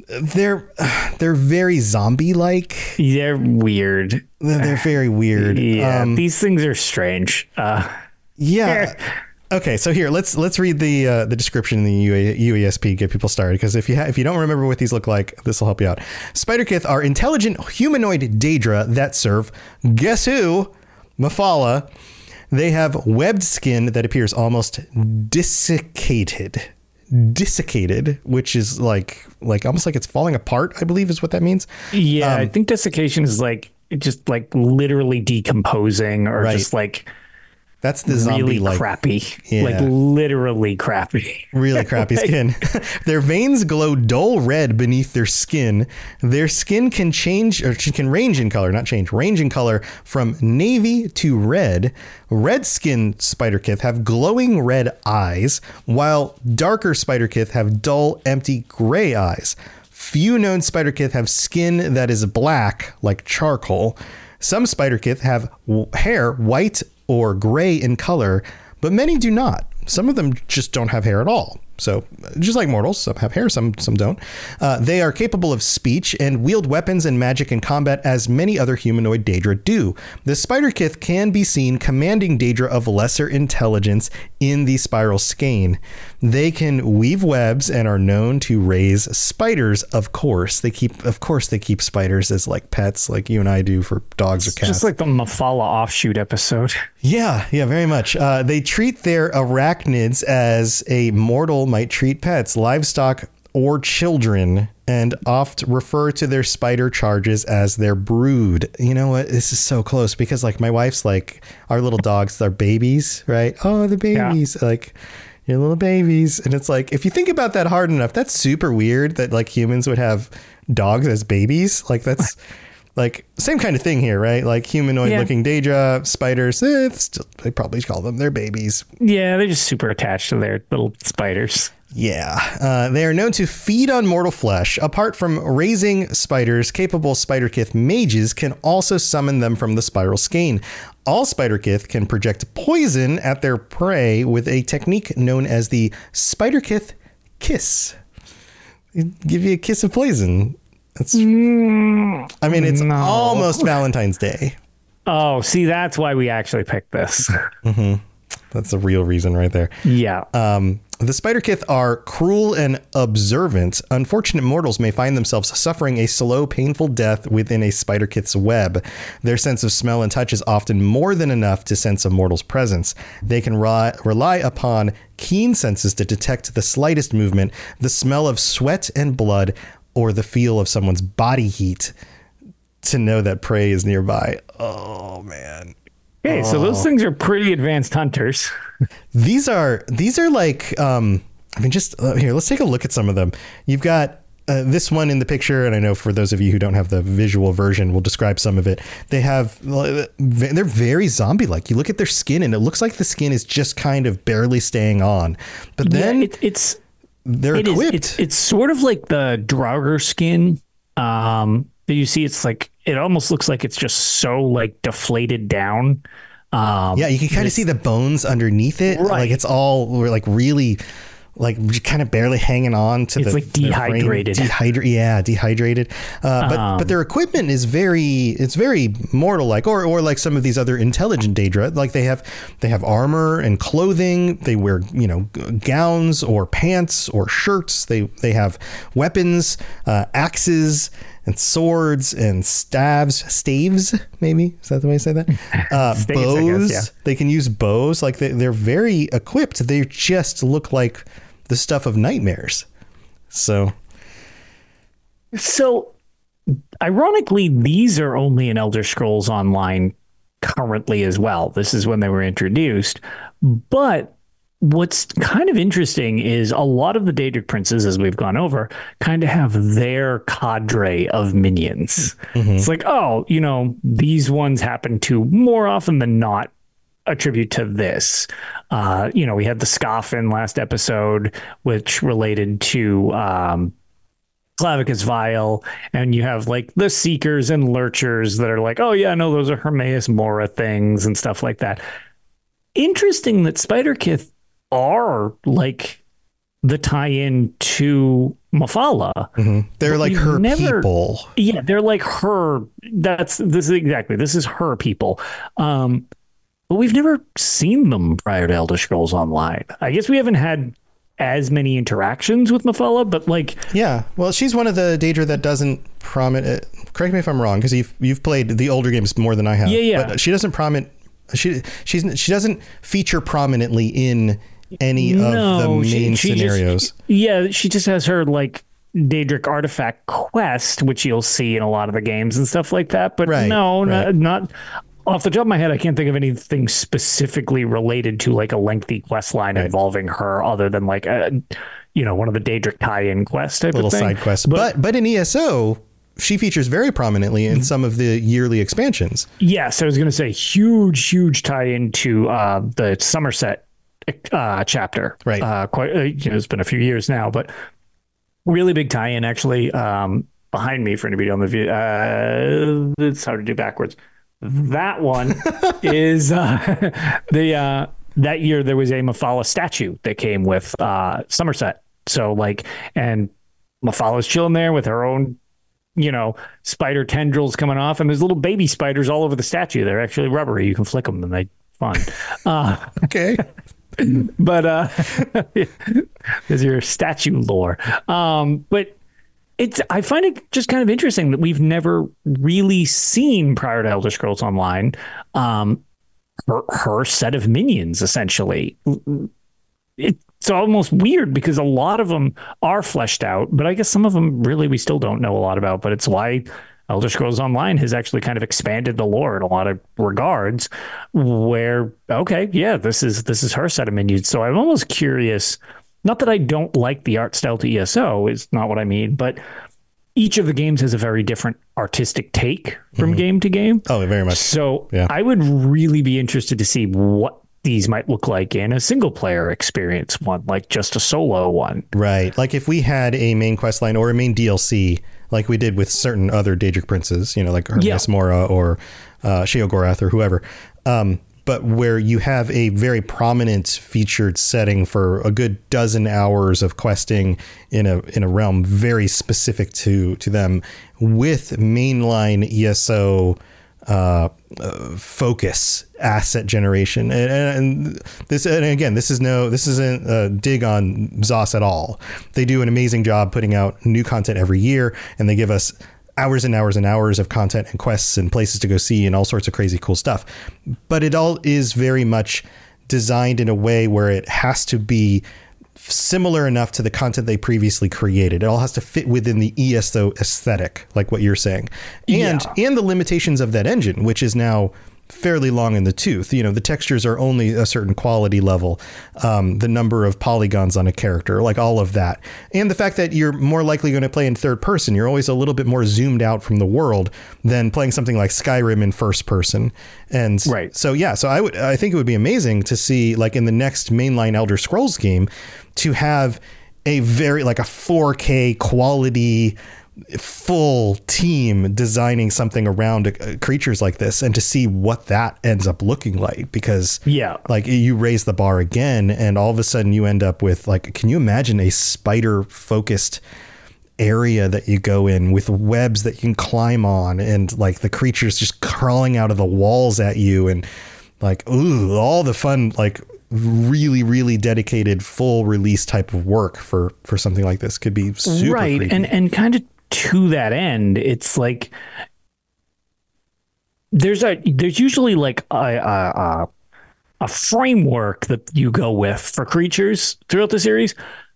[SPEAKER 2] very zombie-like.
[SPEAKER 3] They're weird.
[SPEAKER 2] They're very weird.
[SPEAKER 3] Yeah, these things are strange.
[SPEAKER 2] Yeah. Okay, so here let's read the description in the UESP, get people started, because if you don't remember what these look like, this will help you out. Spider-Kith are intelligent humanoid Daedra that serve, guess who? Mephala. They have webbed skin that appears almost desiccated, which is like almost like it's falling apart, I believe is what that means.
[SPEAKER 3] Yeah, I think desiccation is like just like literally decomposing, or
[SPEAKER 2] right.
[SPEAKER 3] Just like
[SPEAKER 2] that's the zombie
[SPEAKER 3] really
[SPEAKER 2] like
[SPEAKER 3] crappy,
[SPEAKER 2] yeah.
[SPEAKER 3] Like literally crappy,
[SPEAKER 2] really crappy skin. Their veins glow dull red beneath their skin. Their skin can change, or can range in color, not change, range in color from navy to red. Red skin Spider-Kith have glowing red eyes, while darker Spider-Kith have dull, empty gray eyes. Few known Spider-Kith have skin that is black, like charcoal. Some Spider-Kith have hair white or gray in color, but many do not. Some of them just don't have hair at all. So just like mortals, some have hair, some don't. They are capable of speech and wield weapons and magic in combat as many other humanoid Daedra do. The Spider-Kith can be seen commanding Daedra of lesser intelligence in the spiral skein. They can weave webs and are known to raise spiders, of course. They keep spiders as like pets, like you and I do for dogs or cats.
[SPEAKER 3] Just like the Mephala offshoot episode.
[SPEAKER 2] Yeah, very much. They treat their arachnids as a mortal might treat pets, livestock, or children, and oft refer to their spider charges as their brood. You know what? This is so close because like my wife's like, our little dogs, they're babies, right? Oh, the babies, yeah. Like your little babies. And it's like, if you think about that hard enough, that's super weird that like humans would have dogs as babies. Like that's like same kind of thing here, right? Like humanoid looking Daedra, spiders, they probably call them their babies.
[SPEAKER 3] Yeah, they're just super attached to their little spiders.
[SPEAKER 2] Yeah, they are known to feed on mortal flesh. Apart from raising spiders, capable Spider-Kith mages can also summon them from the spiral skein. All Spider-Kith can project poison at their prey with a technique known as the Spider-Kith kiss. Give you a kiss of poison. It's almost Valentine's Day.
[SPEAKER 3] Oh, see, that's why we actually picked this.
[SPEAKER 2] Mm-hmm. That's the real reason right there.
[SPEAKER 3] Yeah.
[SPEAKER 2] The Spider-Kith are cruel and observant. Unfortunate mortals may find themselves suffering a slow, painful death within a Spider-Kith's web. Their sense of smell and touch is often more than enough to sense a mortal's presence. They can rely upon keen senses to detect the slightest movement, the smell of sweat and blood, or the feel of someone's body heat to know that prey is nearby. Oh, man.
[SPEAKER 3] Okay, so those things are pretty advanced hunters. These are
[SPEAKER 2] like, here, let's take a look at some of them. You've got this one in the picture, and I know for those of you who don't have the visual version, we'll describe some of it. They're very zombie-like. You look at their skin, and it looks like the skin is just kind of barely staying on. But then they're equipped.
[SPEAKER 3] It's sort of like the Draugr skin. That you see, it's like it almost looks like it's just so like deflated down.
[SPEAKER 2] Yeah, you can kind of see the bones underneath it.
[SPEAKER 3] Right.
[SPEAKER 2] Like it's all like really like kind of barely hanging on to
[SPEAKER 3] it's like dehydrated.
[SPEAKER 2] Dehydrated. But their equipment is very mortal like or like some of these other intelligent Daedra. Like they have armor and clothing. They wear, gowns or pants or shirts. They have weapons, axes and swords and staves, maybe. Is that the way I say that?
[SPEAKER 3] Staves,
[SPEAKER 2] bows.
[SPEAKER 3] I guess, yeah.
[SPEAKER 2] They can use bows. Like they're very equipped. They just look like the stuff of nightmares. So
[SPEAKER 3] ironically, these are only in Elder Scrolls Online currently as well. This is when they were introduced. But what's kind of interesting is a lot of the Daedric princes, as we've gone over, kind of have their cadre of minions. Mm-hmm. It's like, these ones happen to more often than not attribute to this. We had the Scoffin last episode, which related to Clavicus Vile, and you have like the Seekers and Lurchers that are like, oh yeah, no, those are Hermaeus Mora things and stuff like that. Interesting that Spider-Kith are like the tie-in to Mephala.
[SPEAKER 2] Mm-hmm. They're like her people.
[SPEAKER 3] Yeah, they're like her. This is her people. But we've never seen them prior to Elder Scrolls Online. I guess we haven't had as many interactions with Mephala, but like...
[SPEAKER 2] Yeah, well, she's one of the Daedra that doesn't prominent... Correct me if I'm wrong, because you've played the older games more than I have.
[SPEAKER 3] Yeah.
[SPEAKER 2] But she doesn't she doesn't feature prominently in any of the main scenarios.
[SPEAKER 3] She just has her like Daedric artifact quest, which you'll see in a lot of the games and stuff like that. But not off the top of my head, I can't think of anything specifically related to like a lengthy quest line involving her, other than like one of the Daedric tie-in quest type
[SPEAKER 2] little
[SPEAKER 3] of thing.
[SPEAKER 2] Side quest. But in ESO, she features very prominently in some of the yearly expansions.
[SPEAKER 3] Yes, I was going to say huge tie-in to the Somerset chapter. Right. It's been a few years now, but really big tie-in actually behind me for anybody on the view. It's hard to do backwards. That one is that year there was a Mephala statue that came with Somerset. So and Mephala's chilling there with her own, spider tendrils coming off, and there's little baby spiders all over the statue. They're actually rubbery. You can flick them and they're fun.
[SPEAKER 2] Okay.
[SPEAKER 3] But there's your statue lore. But I find it just kind of interesting that we've never really seen prior to Elder Scrolls Online her set of minions, essentially. It's almost weird because a lot of them are fleshed out, but I guess some of them really we still don't know a lot about. But it's why Elder Scrolls Online has actually kind of expanded the lore in a lot of regards where, this is her set of minions. So I'm almost curious. Not that I don't like the art style to ESO, is not what I mean, but each of the games has a very different artistic take from game to game.
[SPEAKER 2] Oh, very much.
[SPEAKER 3] So I would really be interested to see what these might look like in a single player experience one, like just a solo one. Right.
[SPEAKER 2] Like if we had a main quest line or a main DLC, like we did with certain other Daedric princes, like Hermaeus Mora or Sheogorath or whoever. But where you have a very prominent featured setting for a good dozen hours of questing in a realm very specific to them with mainline ESO focus asset generation and again this isn't a dig on ZOS at all. They do an amazing job putting out new content every year, and they give us hours and hours and hours of content and quests and places to go see and all sorts of crazy cool stuff. But it all is very much designed in a way where it has to be similar enough to the content they previously created. It all has to fit within the ESO aesthetic, like what you're saying, and the limitations of that engine, which is now fairly long in the tooth. You know, the textures are only a certain quality level, the number of polygons on a character, like all of that. And the fact that you're more likely going to play in third person, you're always a little bit more zoomed out from the world than playing something like Skyrim in first person. And
[SPEAKER 3] right.
[SPEAKER 2] So I think it would be amazing to see, like, in the next mainline Elder Scrolls game, to have a very, like, a 4K quality full team designing something around creatures like this, and to see what that ends up looking like, because like, you raise the bar again and all of a sudden you end up with, like, can you imagine a spider focused area that you go in with webs that you can climb on, and like the creatures just crawling out of the walls at you, and like, ooh, all the fun, like, really, really dedicated full release type of work for something like this could be super creepy.
[SPEAKER 3] And kind of to that end, it's like there's usually like a framework that you go with for creatures throughout the series.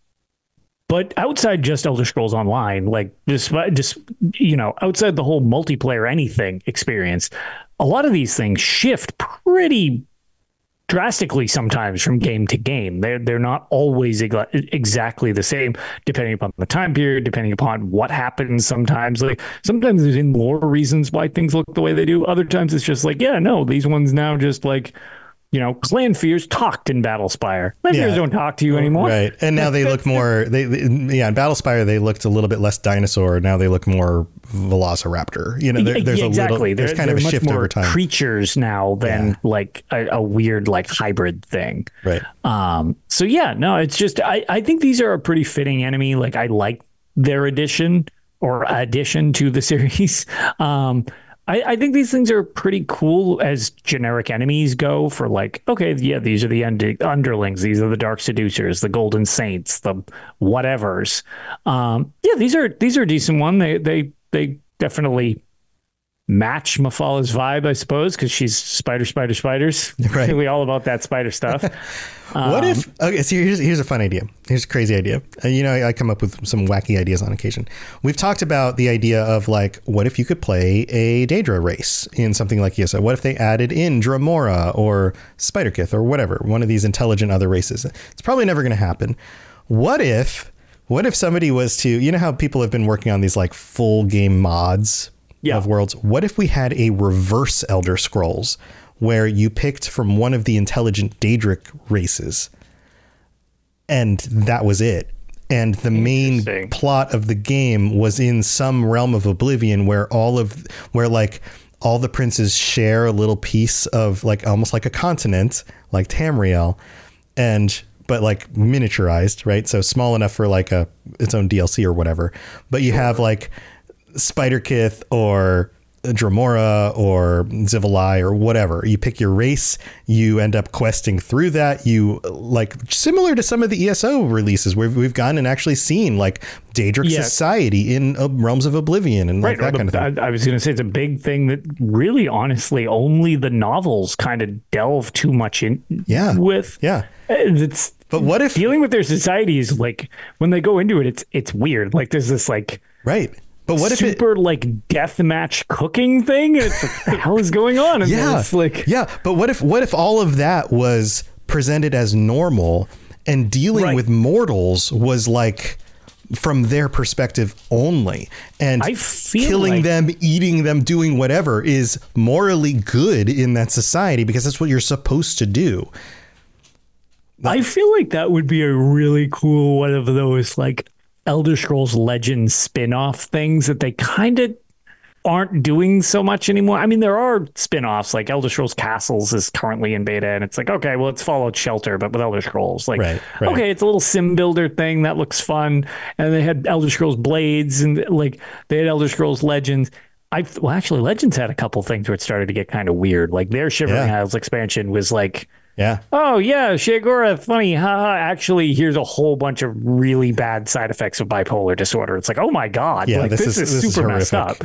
[SPEAKER 3] But outside just Elder Scrolls Online, like just you know, outside the whole multiplayer anything experience, a lot of these things shift pretty drastically sometimes from game to game. They're not always exactly the same, depending upon the time period, depending upon what happens. Sometimes there's in lore reasons why things look the way they do. Other times it's just like, yeah, no, these ones now just like, you know, Clanfears talked in Battlespire. Clanfears don't talk to you anymore.
[SPEAKER 2] Right. And now they look more, in Battlespire, they looked a little bit less dinosaur. Now they look more Velociraptor. You know, there's
[SPEAKER 3] exactly.
[SPEAKER 2] There's kind of a shift over time.
[SPEAKER 3] Creatures now than like a weird, like, hybrid thing.
[SPEAKER 2] Right.
[SPEAKER 3] So yeah, no, it's just, I think these are a pretty fitting enemy. Like, I like their addition to the series. I think these things are pretty cool as generic enemies go, for like, okay, yeah, these are the underlings, these are the Dark Seducers, the Golden Saints, the whatevers. Yeah, these are a decent one. They definitely match Mephala vibe, I suppose, because she's spiders. Right. Really all about that spider stuff.
[SPEAKER 2] What if? Okay, so here's a fun idea. Here's a crazy idea. You know, I come up with some wacky ideas on occasion. We've talked about the idea of, like, what if you could play a Daedra race in something like ESO? What if they added in Dremora or Spiderkith or whatever, one of these intelligent other races? It's probably never going to happen. What if somebody was to, you know how people have been working on these, like, full game mods of worlds? What if we had a reverse Elder Scrolls, where you picked from one of the intelligent Daedric races, and that was it? And the main plot of the game was in some realm of oblivion where all the princes share a little piece of, like, almost like a continent, like Tamriel, but like miniaturized, right? So small enough for like its own DLC or whatever. But you have like Spiderkith or Dremora or Zivalai or whatever. You pick your race, you end up questing through that. You, like, similar to some of the ESO releases where we've gone and actually seen like Daedric society in Realms of Oblivion and like that kind of thing.
[SPEAKER 3] I was going to say, it's a big thing that really, honestly, only the novels kind of delve too much in with.
[SPEAKER 2] Yeah. But what if
[SPEAKER 3] dealing with their society is like, when they go into it, it's weird. Like, there's this like,
[SPEAKER 2] right. But what
[SPEAKER 3] if like deathmatch cooking thing? And it's like, what the hell is going on? And it's like,
[SPEAKER 2] but what if all of that was presented as normal, and dealing with mortals was like from their perspective only, and
[SPEAKER 3] I feel
[SPEAKER 2] killing
[SPEAKER 3] like
[SPEAKER 2] them, eating them, doing whatever is morally good in that society because that's what you're supposed to do.
[SPEAKER 3] I feel like that would be a really cool one of those like Elder Scrolls Legends spin-off things that they kind of aren't doing so much anymore. I mean, there are spin-offs, like Elder Scrolls Castles is currently in beta, and it's like, okay, well, it's Fallout Shelter, but with Elder Scrolls. Like, okay, it's a little sim builder thing that looks fun. And they had Elder Scrolls Blades, and like they had Elder Scrolls Legends. Actually, Legends had a couple things where it started to get kind of weird. Like their Shivering Isles expansion was like, oh yeah, Shagora, funny, haha. Actually, here's a whole bunch of really bad side effects of bipolar disorder. It's like, oh my god, like this is super messed up.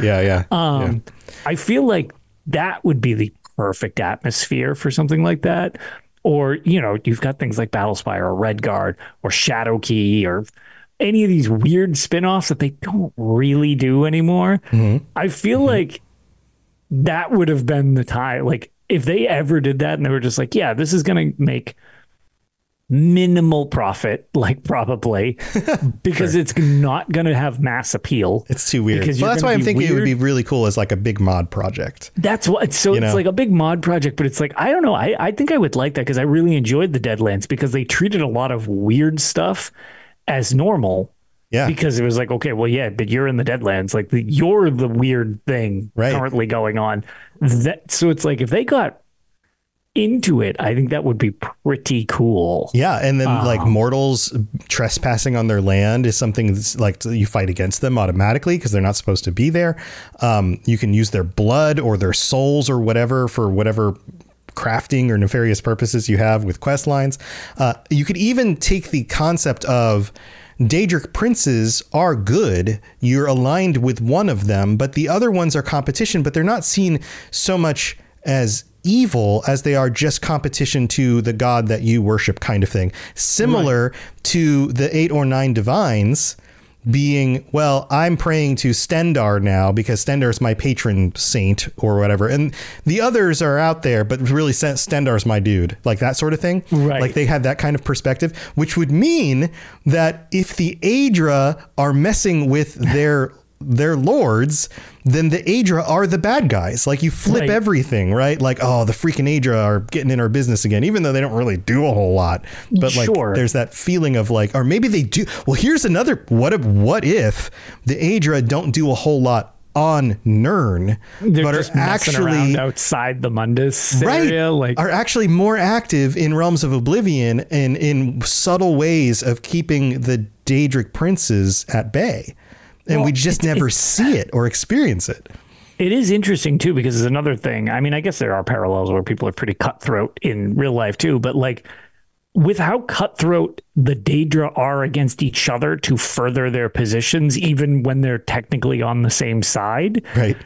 [SPEAKER 3] I feel like that would be the perfect atmosphere for something like that. Or, you know, you've got things like Battlespire or Redguard or Shadowkey or any of these weird spin-offs that they don't really do anymore. I feel like that would have been the time. Like, if they ever did that and they were just like, yeah, this is going to make minimal profit, like probably because
[SPEAKER 2] Sure.
[SPEAKER 3] it's not going to have mass appeal.
[SPEAKER 2] It's too weird.
[SPEAKER 3] Because
[SPEAKER 2] Well, that's why I'm thinking it would be
[SPEAKER 3] weird.
[SPEAKER 2] really cool as like a big mod project.
[SPEAKER 3] That's what. So
[SPEAKER 2] You
[SPEAKER 3] it's
[SPEAKER 2] know?
[SPEAKER 3] like a big mod project, but it's like, I don't know. I think I would like that because I really enjoyed the Deadlands because they treated a lot of weird stuff as normal.
[SPEAKER 2] Yeah.
[SPEAKER 3] Because it was like, okay, well, yeah, but you're in the Deadlands. Like you're the weird thing
[SPEAKER 2] Right.
[SPEAKER 3] currently going on. So it's like if they got into it, I think that would be pretty cool.
[SPEAKER 2] Yeah, and then like mortals trespassing on their land is something that's like you fight against them automatically because they're not supposed to be there. You can use their blood or their souls or whatever for whatever crafting or nefarious purposes you have with quest lines. You could even take the concept of Daedric princes are good. You're aligned with one of them, but the other ones are competition, but they're not seen so much as evil as they are just competition to the god that you worship kind of thing. Similar to the 8 or 9 divines being, well, I'm praying to Stendar now because Stendar is my patron saint or whatever. And the others are out there, but really Stendar's my dude, like that sort of thing.
[SPEAKER 3] Right.
[SPEAKER 2] Like they had that kind of perspective, which would mean that if the Aedra are messing with their lords, then the Aedra are the bad guys. Like you flip
[SPEAKER 3] Right.
[SPEAKER 2] everything, right? Like, oh, the freaking Aedra are getting in our business again, even though they don't really do a whole lot. But like,
[SPEAKER 3] Sure.
[SPEAKER 2] there's that feeling of like, or maybe they do. Well, here's another. What if the Aedra don't do a whole lot on Nirn,
[SPEAKER 3] They're
[SPEAKER 2] but
[SPEAKER 3] just
[SPEAKER 2] are
[SPEAKER 3] messing
[SPEAKER 2] actually
[SPEAKER 3] around outside the Mundus area, like
[SPEAKER 2] are actually more active in Realms of Oblivion and in subtle ways of keeping the Daedric princes at bay. And
[SPEAKER 3] Well,
[SPEAKER 2] we just never see it or experience it.
[SPEAKER 3] it is interesting too, because it's another thing. I mean, I guess there are parallels where people are pretty cutthroat in real life too, but like with how cutthroat the Daedra are against each other to further their positions, even when they're technically on the same side,
[SPEAKER 2] Right.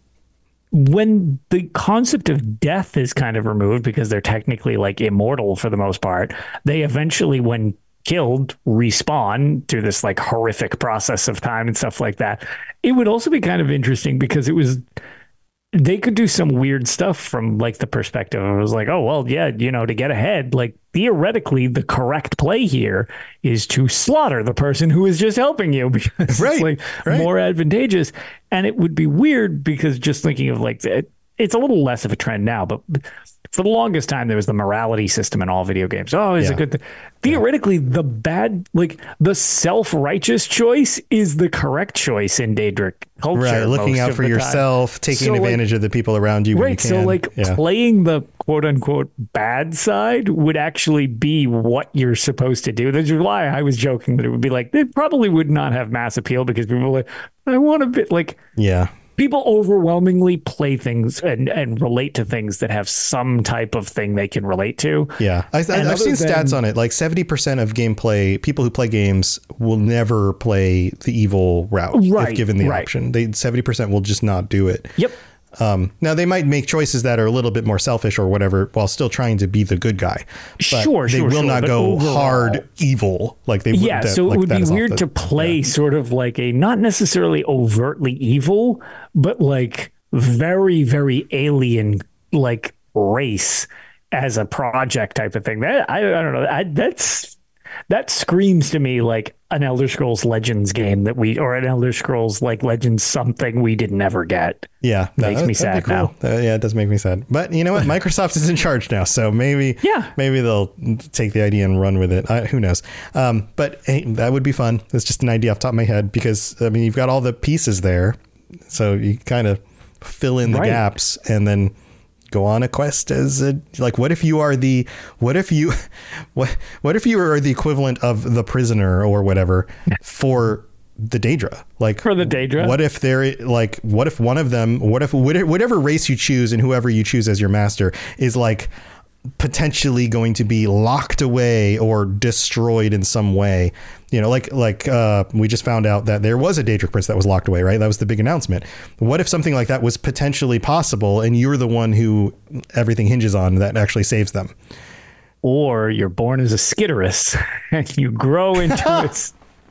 [SPEAKER 3] when the concept of death is kind of removed because they're technically like immortal for the most part, they eventually, when killed, respawn through this like horrific process of time and stuff like that. It would also be kind of interesting because they could do some weird stuff from like the perspective. It was like, oh, well, yeah, to get ahead, like theoretically, the correct play here is to slaughter the person who is just helping you because
[SPEAKER 2] Right,
[SPEAKER 3] it's like
[SPEAKER 2] right.
[SPEAKER 3] more advantageous. And it would be weird because just thinking of like, it's a little less of a trend now, but for the longest time, there was the morality system in all video games. Oh, it's a
[SPEAKER 2] Yeah.
[SPEAKER 3] good thing. Theoretically, the self-righteous choice is the correct choice in Daedric culture.
[SPEAKER 2] Right. Looking
[SPEAKER 3] most
[SPEAKER 2] out
[SPEAKER 3] of
[SPEAKER 2] for
[SPEAKER 3] the time.
[SPEAKER 2] yourself, taking
[SPEAKER 3] So, like,
[SPEAKER 2] advantage of the people around you when you
[SPEAKER 3] Right.
[SPEAKER 2] can.
[SPEAKER 3] So, like,
[SPEAKER 2] Yeah.
[SPEAKER 3] playing the quote unquote bad side would actually be what you're supposed to do. That's why I was joking that it would be like, it probably would not have mass appeal because people are like, I want a bit like,
[SPEAKER 2] Yeah.
[SPEAKER 3] people overwhelmingly play things and relate to things that have some type of thing they can relate to.
[SPEAKER 2] Yeah. I've
[SPEAKER 3] other
[SPEAKER 2] seen
[SPEAKER 3] than-
[SPEAKER 2] stats on it. Like 70% of gameplay, people who play games will never play the evil route
[SPEAKER 3] Right,
[SPEAKER 2] if given the
[SPEAKER 3] right.
[SPEAKER 2] option. 70% will just not do it.
[SPEAKER 3] Yep.
[SPEAKER 2] Now they might make choices that are a little bit more selfish or whatever while still trying to be the good guy. But
[SPEAKER 3] Sure,
[SPEAKER 2] they
[SPEAKER 3] sure,
[SPEAKER 2] will
[SPEAKER 3] sure,
[SPEAKER 2] not
[SPEAKER 3] but
[SPEAKER 2] go
[SPEAKER 3] overall-
[SPEAKER 2] hard evil like they would.
[SPEAKER 3] Yeah, so it would be weird to play sort of like a not necessarily overtly evil, but like very, very alien like race as a project type of thing. That I don't know. That screams to me like an Elder Scrolls Legends game or an Elder Scrolls like Legends something we didn't ever get.
[SPEAKER 2] Yeah,
[SPEAKER 3] Makes me
[SPEAKER 2] that'd be
[SPEAKER 3] sad
[SPEAKER 2] cool.
[SPEAKER 3] now.
[SPEAKER 2] Yeah, it does make me sad. But you know what? Microsoft is in charge now, so maybe they'll take the idea and run with it. Who knows? But hey, that would be fun. It's just an idea off the top of my head because I mean you've got all the pieces there, so you kind of fill in the
[SPEAKER 3] Right.
[SPEAKER 2] gaps and then go on a quest what if you are the equivalent of the prisoner or whatever for the Daedra, like
[SPEAKER 3] For the Daedra?
[SPEAKER 2] what if one of them, whatever race you choose and whoever you choose as your master is like potentially going to be locked away or destroyed in some way, we just found out that there was a Daedric prince that was locked away, right? That was the big announcement. What if something like that was potentially possible and you're the one who everything hinges on that actually saves them?
[SPEAKER 3] Or you're born as a Skitterus and you grow into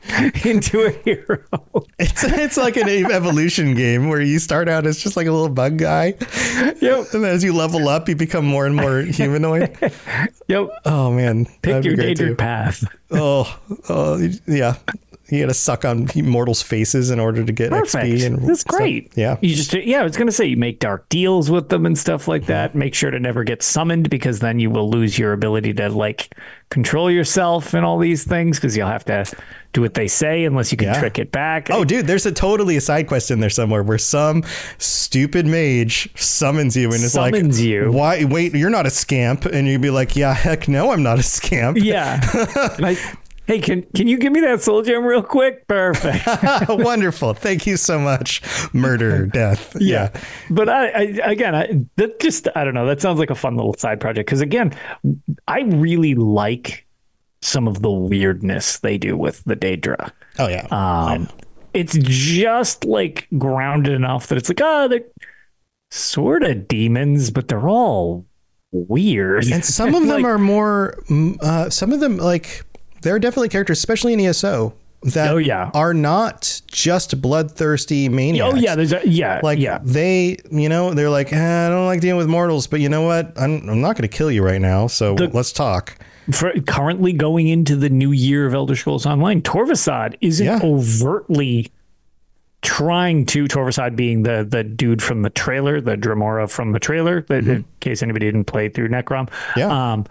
[SPEAKER 3] into a hero.
[SPEAKER 2] It's like an evolution game where you start out as just like a little bug guy.
[SPEAKER 3] Yep.
[SPEAKER 2] And then as you level up, you become more and more humanoid.
[SPEAKER 3] Yep.
[SPEAKER 2] Oh man.
[SPEAKER 3] Pick your dangerous path.
[SPEAKER 2] Oh, yeah. You got to suck on mortals' faces in order to get
[SPEAKER 3] Perfect.
[SPEAKER 2] XP. And
[SPEAKER 3] that's great.
[SPEAKER 2] Stuff. Yeah.
[SPEAKER 3] You just, I was going to say, you make dark deals with them and stuff like that. Make sure to never get summoned, because then you will lose your ability to like control yourself and all these things, because you'll have to do what they say unless you can trick it back.
[SPEAKER 2] Oh, dude, there's a side quest in there somewhere where some stupid mage summons you and is like, why? Wait, you're not a scamp. And you'd be like, yeah, heck no, I'm not a scamp.
[SPEAKER 3] Yeah. Hey, can you give me that soul gem real quick? Perfect.
[SPEAKER 2] Wonderful. Thank you so much. Murder, death. Yeah.
[SPEAKER 3] But I don't know. That sounds like a fun little side project. Because again, I really like some of the weirdness they do with the Daedra.
[SPEAKER 2] Oh yeah.
[SPEAKER 3] It's just like grounded enough that it's like, they're sort of demons, but they're all weird.
[SPEAKER 2] And some of them are more, some of them like, there are definitely characters, especially in ESO, that are not just bloodthirsty maniacs.
[SPEAKER 3] Oh yeah,
[SPEAKER 2] they, they're like, I don't like dealing with mortals, but you know what? I'm not going to kill you right now, so let's talk.
[SPEAKER 3] Currently going into the new year of Elder Scrolls Online, Torvasad isn't overtly trying to. Torvasad being the dude from the trailer, the Dremora from the trailer. In case anybody didn't play through Necrom.
[SPEAKER 2] Yeah.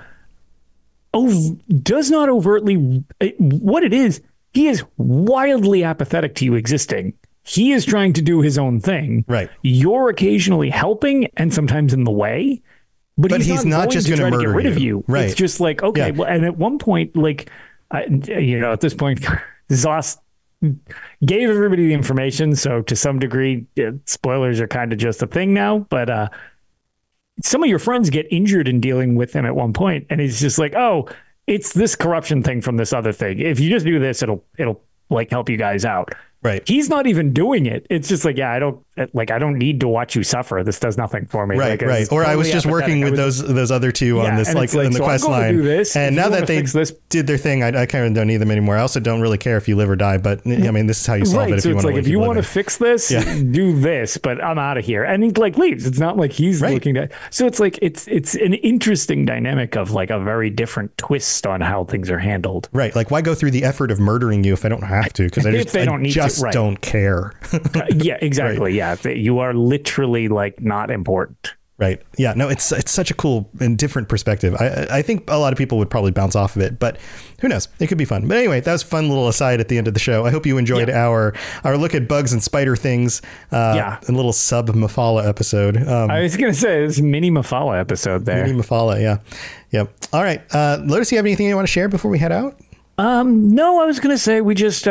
[SPEAKER 3] Does not overtly, what it is, he is wildly apathetic to you existing. He is trying to do his own thing.
[SPEAKER 2] Right.
[SPEAKER 3] You're occasionally helping and sometimes in the way, but he's not just going to try to get rid of you.
[SPEAKER 2] Right.
[SPEAKER 3] It's just like, okay, well, and at one point, like, at this point, Zoss gave everybody the information. So to some degree, spoilers are kind of just a thing now, but, some of your friends get injured in dealing with him at one point, and he's just like, oh, it's this corruption thing from this other thing. If you just do this, it'll like help you guys out.
[SPEAKER 2] Right.
[SPEAKER 3] He's not even doing it. It's just like, I don't need to watch you suffer. This does nothing for me.
[SPEAKER 2] Right. Right. Or I was just working with those other two on this, like in the quest line. And now that they did their thing, I kind of don't need them anymore. I also don't really care if you live or die, but I mean, this is how you solve it. If
[SPEAKER 3] so
[SPEAKER 2] you
[SPEAKER 3] it's
[SPEAKER 2] want
[SPEAKER 3] like, if you want to fix this, do this, but I'm out of here. And he like leaves. It's not like he's looking at. So it's like, it's an interesting dynamic of like a very different twist on how things are handled.
[SPEAKER 2] Right. Like, why go through the effort of murdering you if I don't have to? Because I just don't care.
[SPEAKER 3] Yeah, exactly.
[SPEAKER 2] Right.
[SPEAKER 3] Yeah. You are literally like not important.
[SPEAKER 2] Right. Yeah. No, it's such a cool and different perspective. I think a lot of people would probably bounce off of it, but who knows? It could be fun. But anyway, that was a fun little aside at the end of the show. I hope you enjoyed our look at bugs and spider things. A little sub Mephala episode.
[SPEAKER 3] I was going to say this mini Mephala episode there.
[SPEAKER 2] Mini Mephala. Yeah. Yep. All right. Lotus, you have anything you want to share before we head out?
[SPEAKER 3] No, I was going to say we just,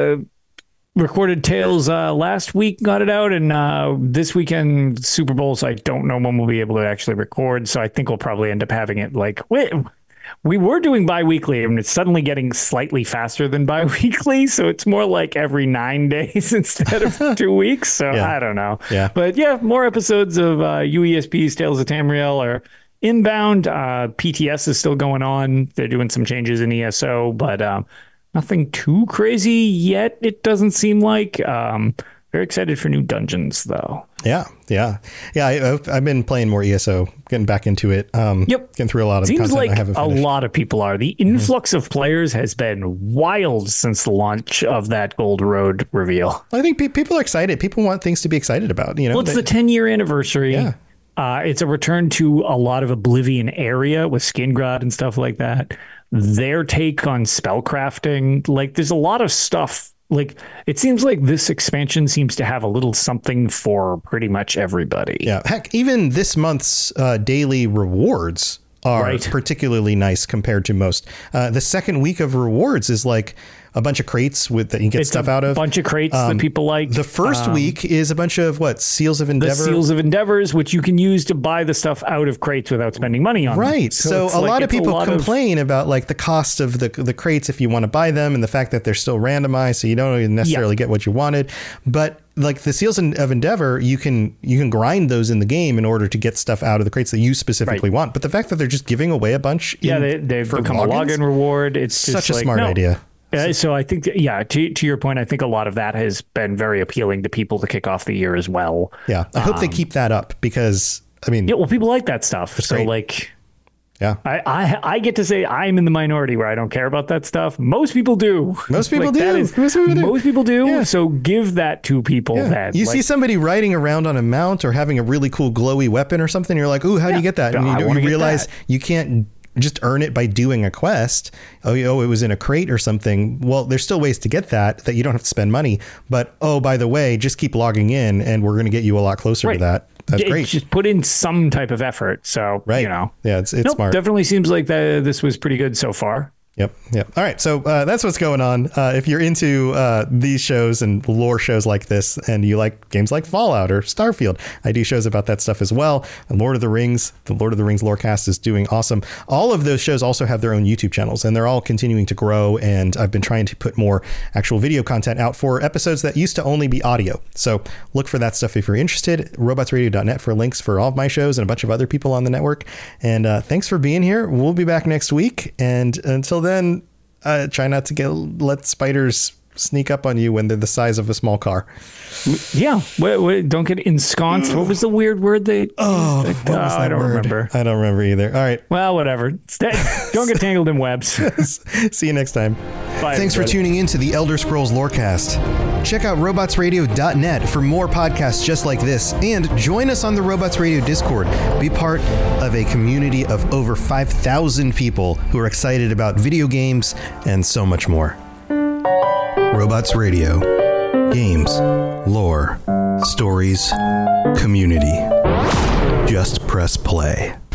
[SPEAKER 3] recorded Tales last week, got it out, and this weekend Super Bowl, so I don't know when we'll be able to actually record, so I think we'll probably end up having it like we were doing bi-weekly, and it's suddenly getting slightly faster than bi-weekly, so it's more like every 9 days instead of 2 weeks, so I don't know. But more episodes of UESP's Tales of Tamriel are inbound. PTS is still going on. They're doing some changes in ESO, but nothing too crazy yet, it doesn't seem like. Very excited for new dungeons, though.
[SPEAKER 2] Yeah. I've been playing more ESO, getting back into it. Getting through a lot of
[SPEAKER 3] Seems
[SPEAKER 2] content
[SPEAKER 3] like
[SPEAKER 2] I haven't finished.
[SPEAKER 3] A lot of people are. The influx of players has been wild since the launch of that Gold Road reveal.
[SPEAKER 2] I think people are excited. People want things to be excited about.
[SPEAKER 3] Well, it's the 10-year anniversary.
[SPEAKER 2] Yeah.
[SPEAKER 3] It's a return to a lot of Oblivion area with Skingrad and stuff like that. Their take on spellcrafting, like there's a lot of stuff. Like it seems like this expansion seems to have a little something for pretty much everybody.
[SPEAKER 2] Yeah, heck, even this month's daily rewards are particularly nice compared to most. The second week of rewards is like a bunch of crates that you get stuff out of.
[SPEAKER 3] A bunch of crates that people like.
[SPEAKER 2] The first week is a bunch of Seals of Endeavor.
[SPEAKER 3] The Seals of Endeavors, which you can use to buy the stuff out of crates without spending money on them.
[SPEAKER 2] Right. So a lot of people complain about like the cost of the crates if you want to buy them, and the fact that they're still randomized, so you don't even necessarily get what you wanted. But like the Seals of Endeavor, you can
[SPEAKER 3] grind
[SPEAKER 2] those in the game in order to get stuff out of the crates that you specifically want. But the fact that they're just giving away a bunch,
[SPEAKER 3] they've become a login reward. It's just
[SPEAKER 2] such a smart idea.
[SPEAKER 3] So I think, to your point, I think a lot of that has been very appealing to people to kick off the year as well.
[SPEAKER 2] Yeah, I hope they keep that up because, I mean...
[SPEAKER 3] Yeah, well, people like that stuff. So,
[SPEAKER 2] great.
[SPEAKER 3] like...
[SPEAKER 2] Yeah,
[SPEAKER 3] I get to say I'm in the minority where I don't care about that stuff. Most people do.
[SPEAKER 2] Most people do.
[SPEAKER 3] Most people do.
[SPEAKER 2] Yeah.
[SPEAKER 3] So give that to people.
[SPEAKER 2] Yeah. You see somebody riding around on a mount or having a really cool glowy weapon or something. You're like, ooh, how do you get that? And you realize you can't just earn it by doing a quest. Oh, it was in a crate or something. Well, there's still ways to get that you don't have to spend money. But, oh, by the way, just keep logging in and we're going to get you a lot closer to that. That's great.
[SPEAKER 3] Just put in some type of effort. So,
[SPEAKER 2] Yeah, it's smart.
[SPEAKER 3] Definitely seems like this was pretty good so far.
[SPEAKER 2] Yep. All right. So that's what's going on. If you're into these shows and lore shows like this, and you like games like Fallout or Starfield, I do shows about that stuff as well. And the Lord of the Rings Lorecast is doing awesome. All of those shows also have their own YouTube channels, and they're all continuing to grow. And I've been trying to put more actual video content out for episodes that used to only be audio. So look for that stuff if you're interested. Robotsradio.net for links for all of my shows and a bunch of other people on the network. And thanks for being here. We'll be back next week. And until then, try not to let spiders sneak up on you when they're the size of a small car.
[SPEAKER 3] Yeah. Wait, don't get ensconced. What was the weird word they...
[SPEAKER 2] what was that
[SPEAKER 3] I don't
[SPEAKER 2] word?
[SPEAKER 3] remember.
[SPEAKER 2] I don't remember either. All right.
[SPEAKER 3] Well, whatever. Don't get tangled in webs.
[SPEAKER 2] See you next time.
[SPEAKER 3] Bye,
[SPEAKER 2] Thanks for tuning in to the Elder Scrolls Lorecast. Check out robotsradio.net for more podcasts just like this, and join us on the Robots Radio Discord. Be part of a community of over 5,000 people who are excited about video games and so much more. Robots Radio. Games, lore, stories, community. Just press play.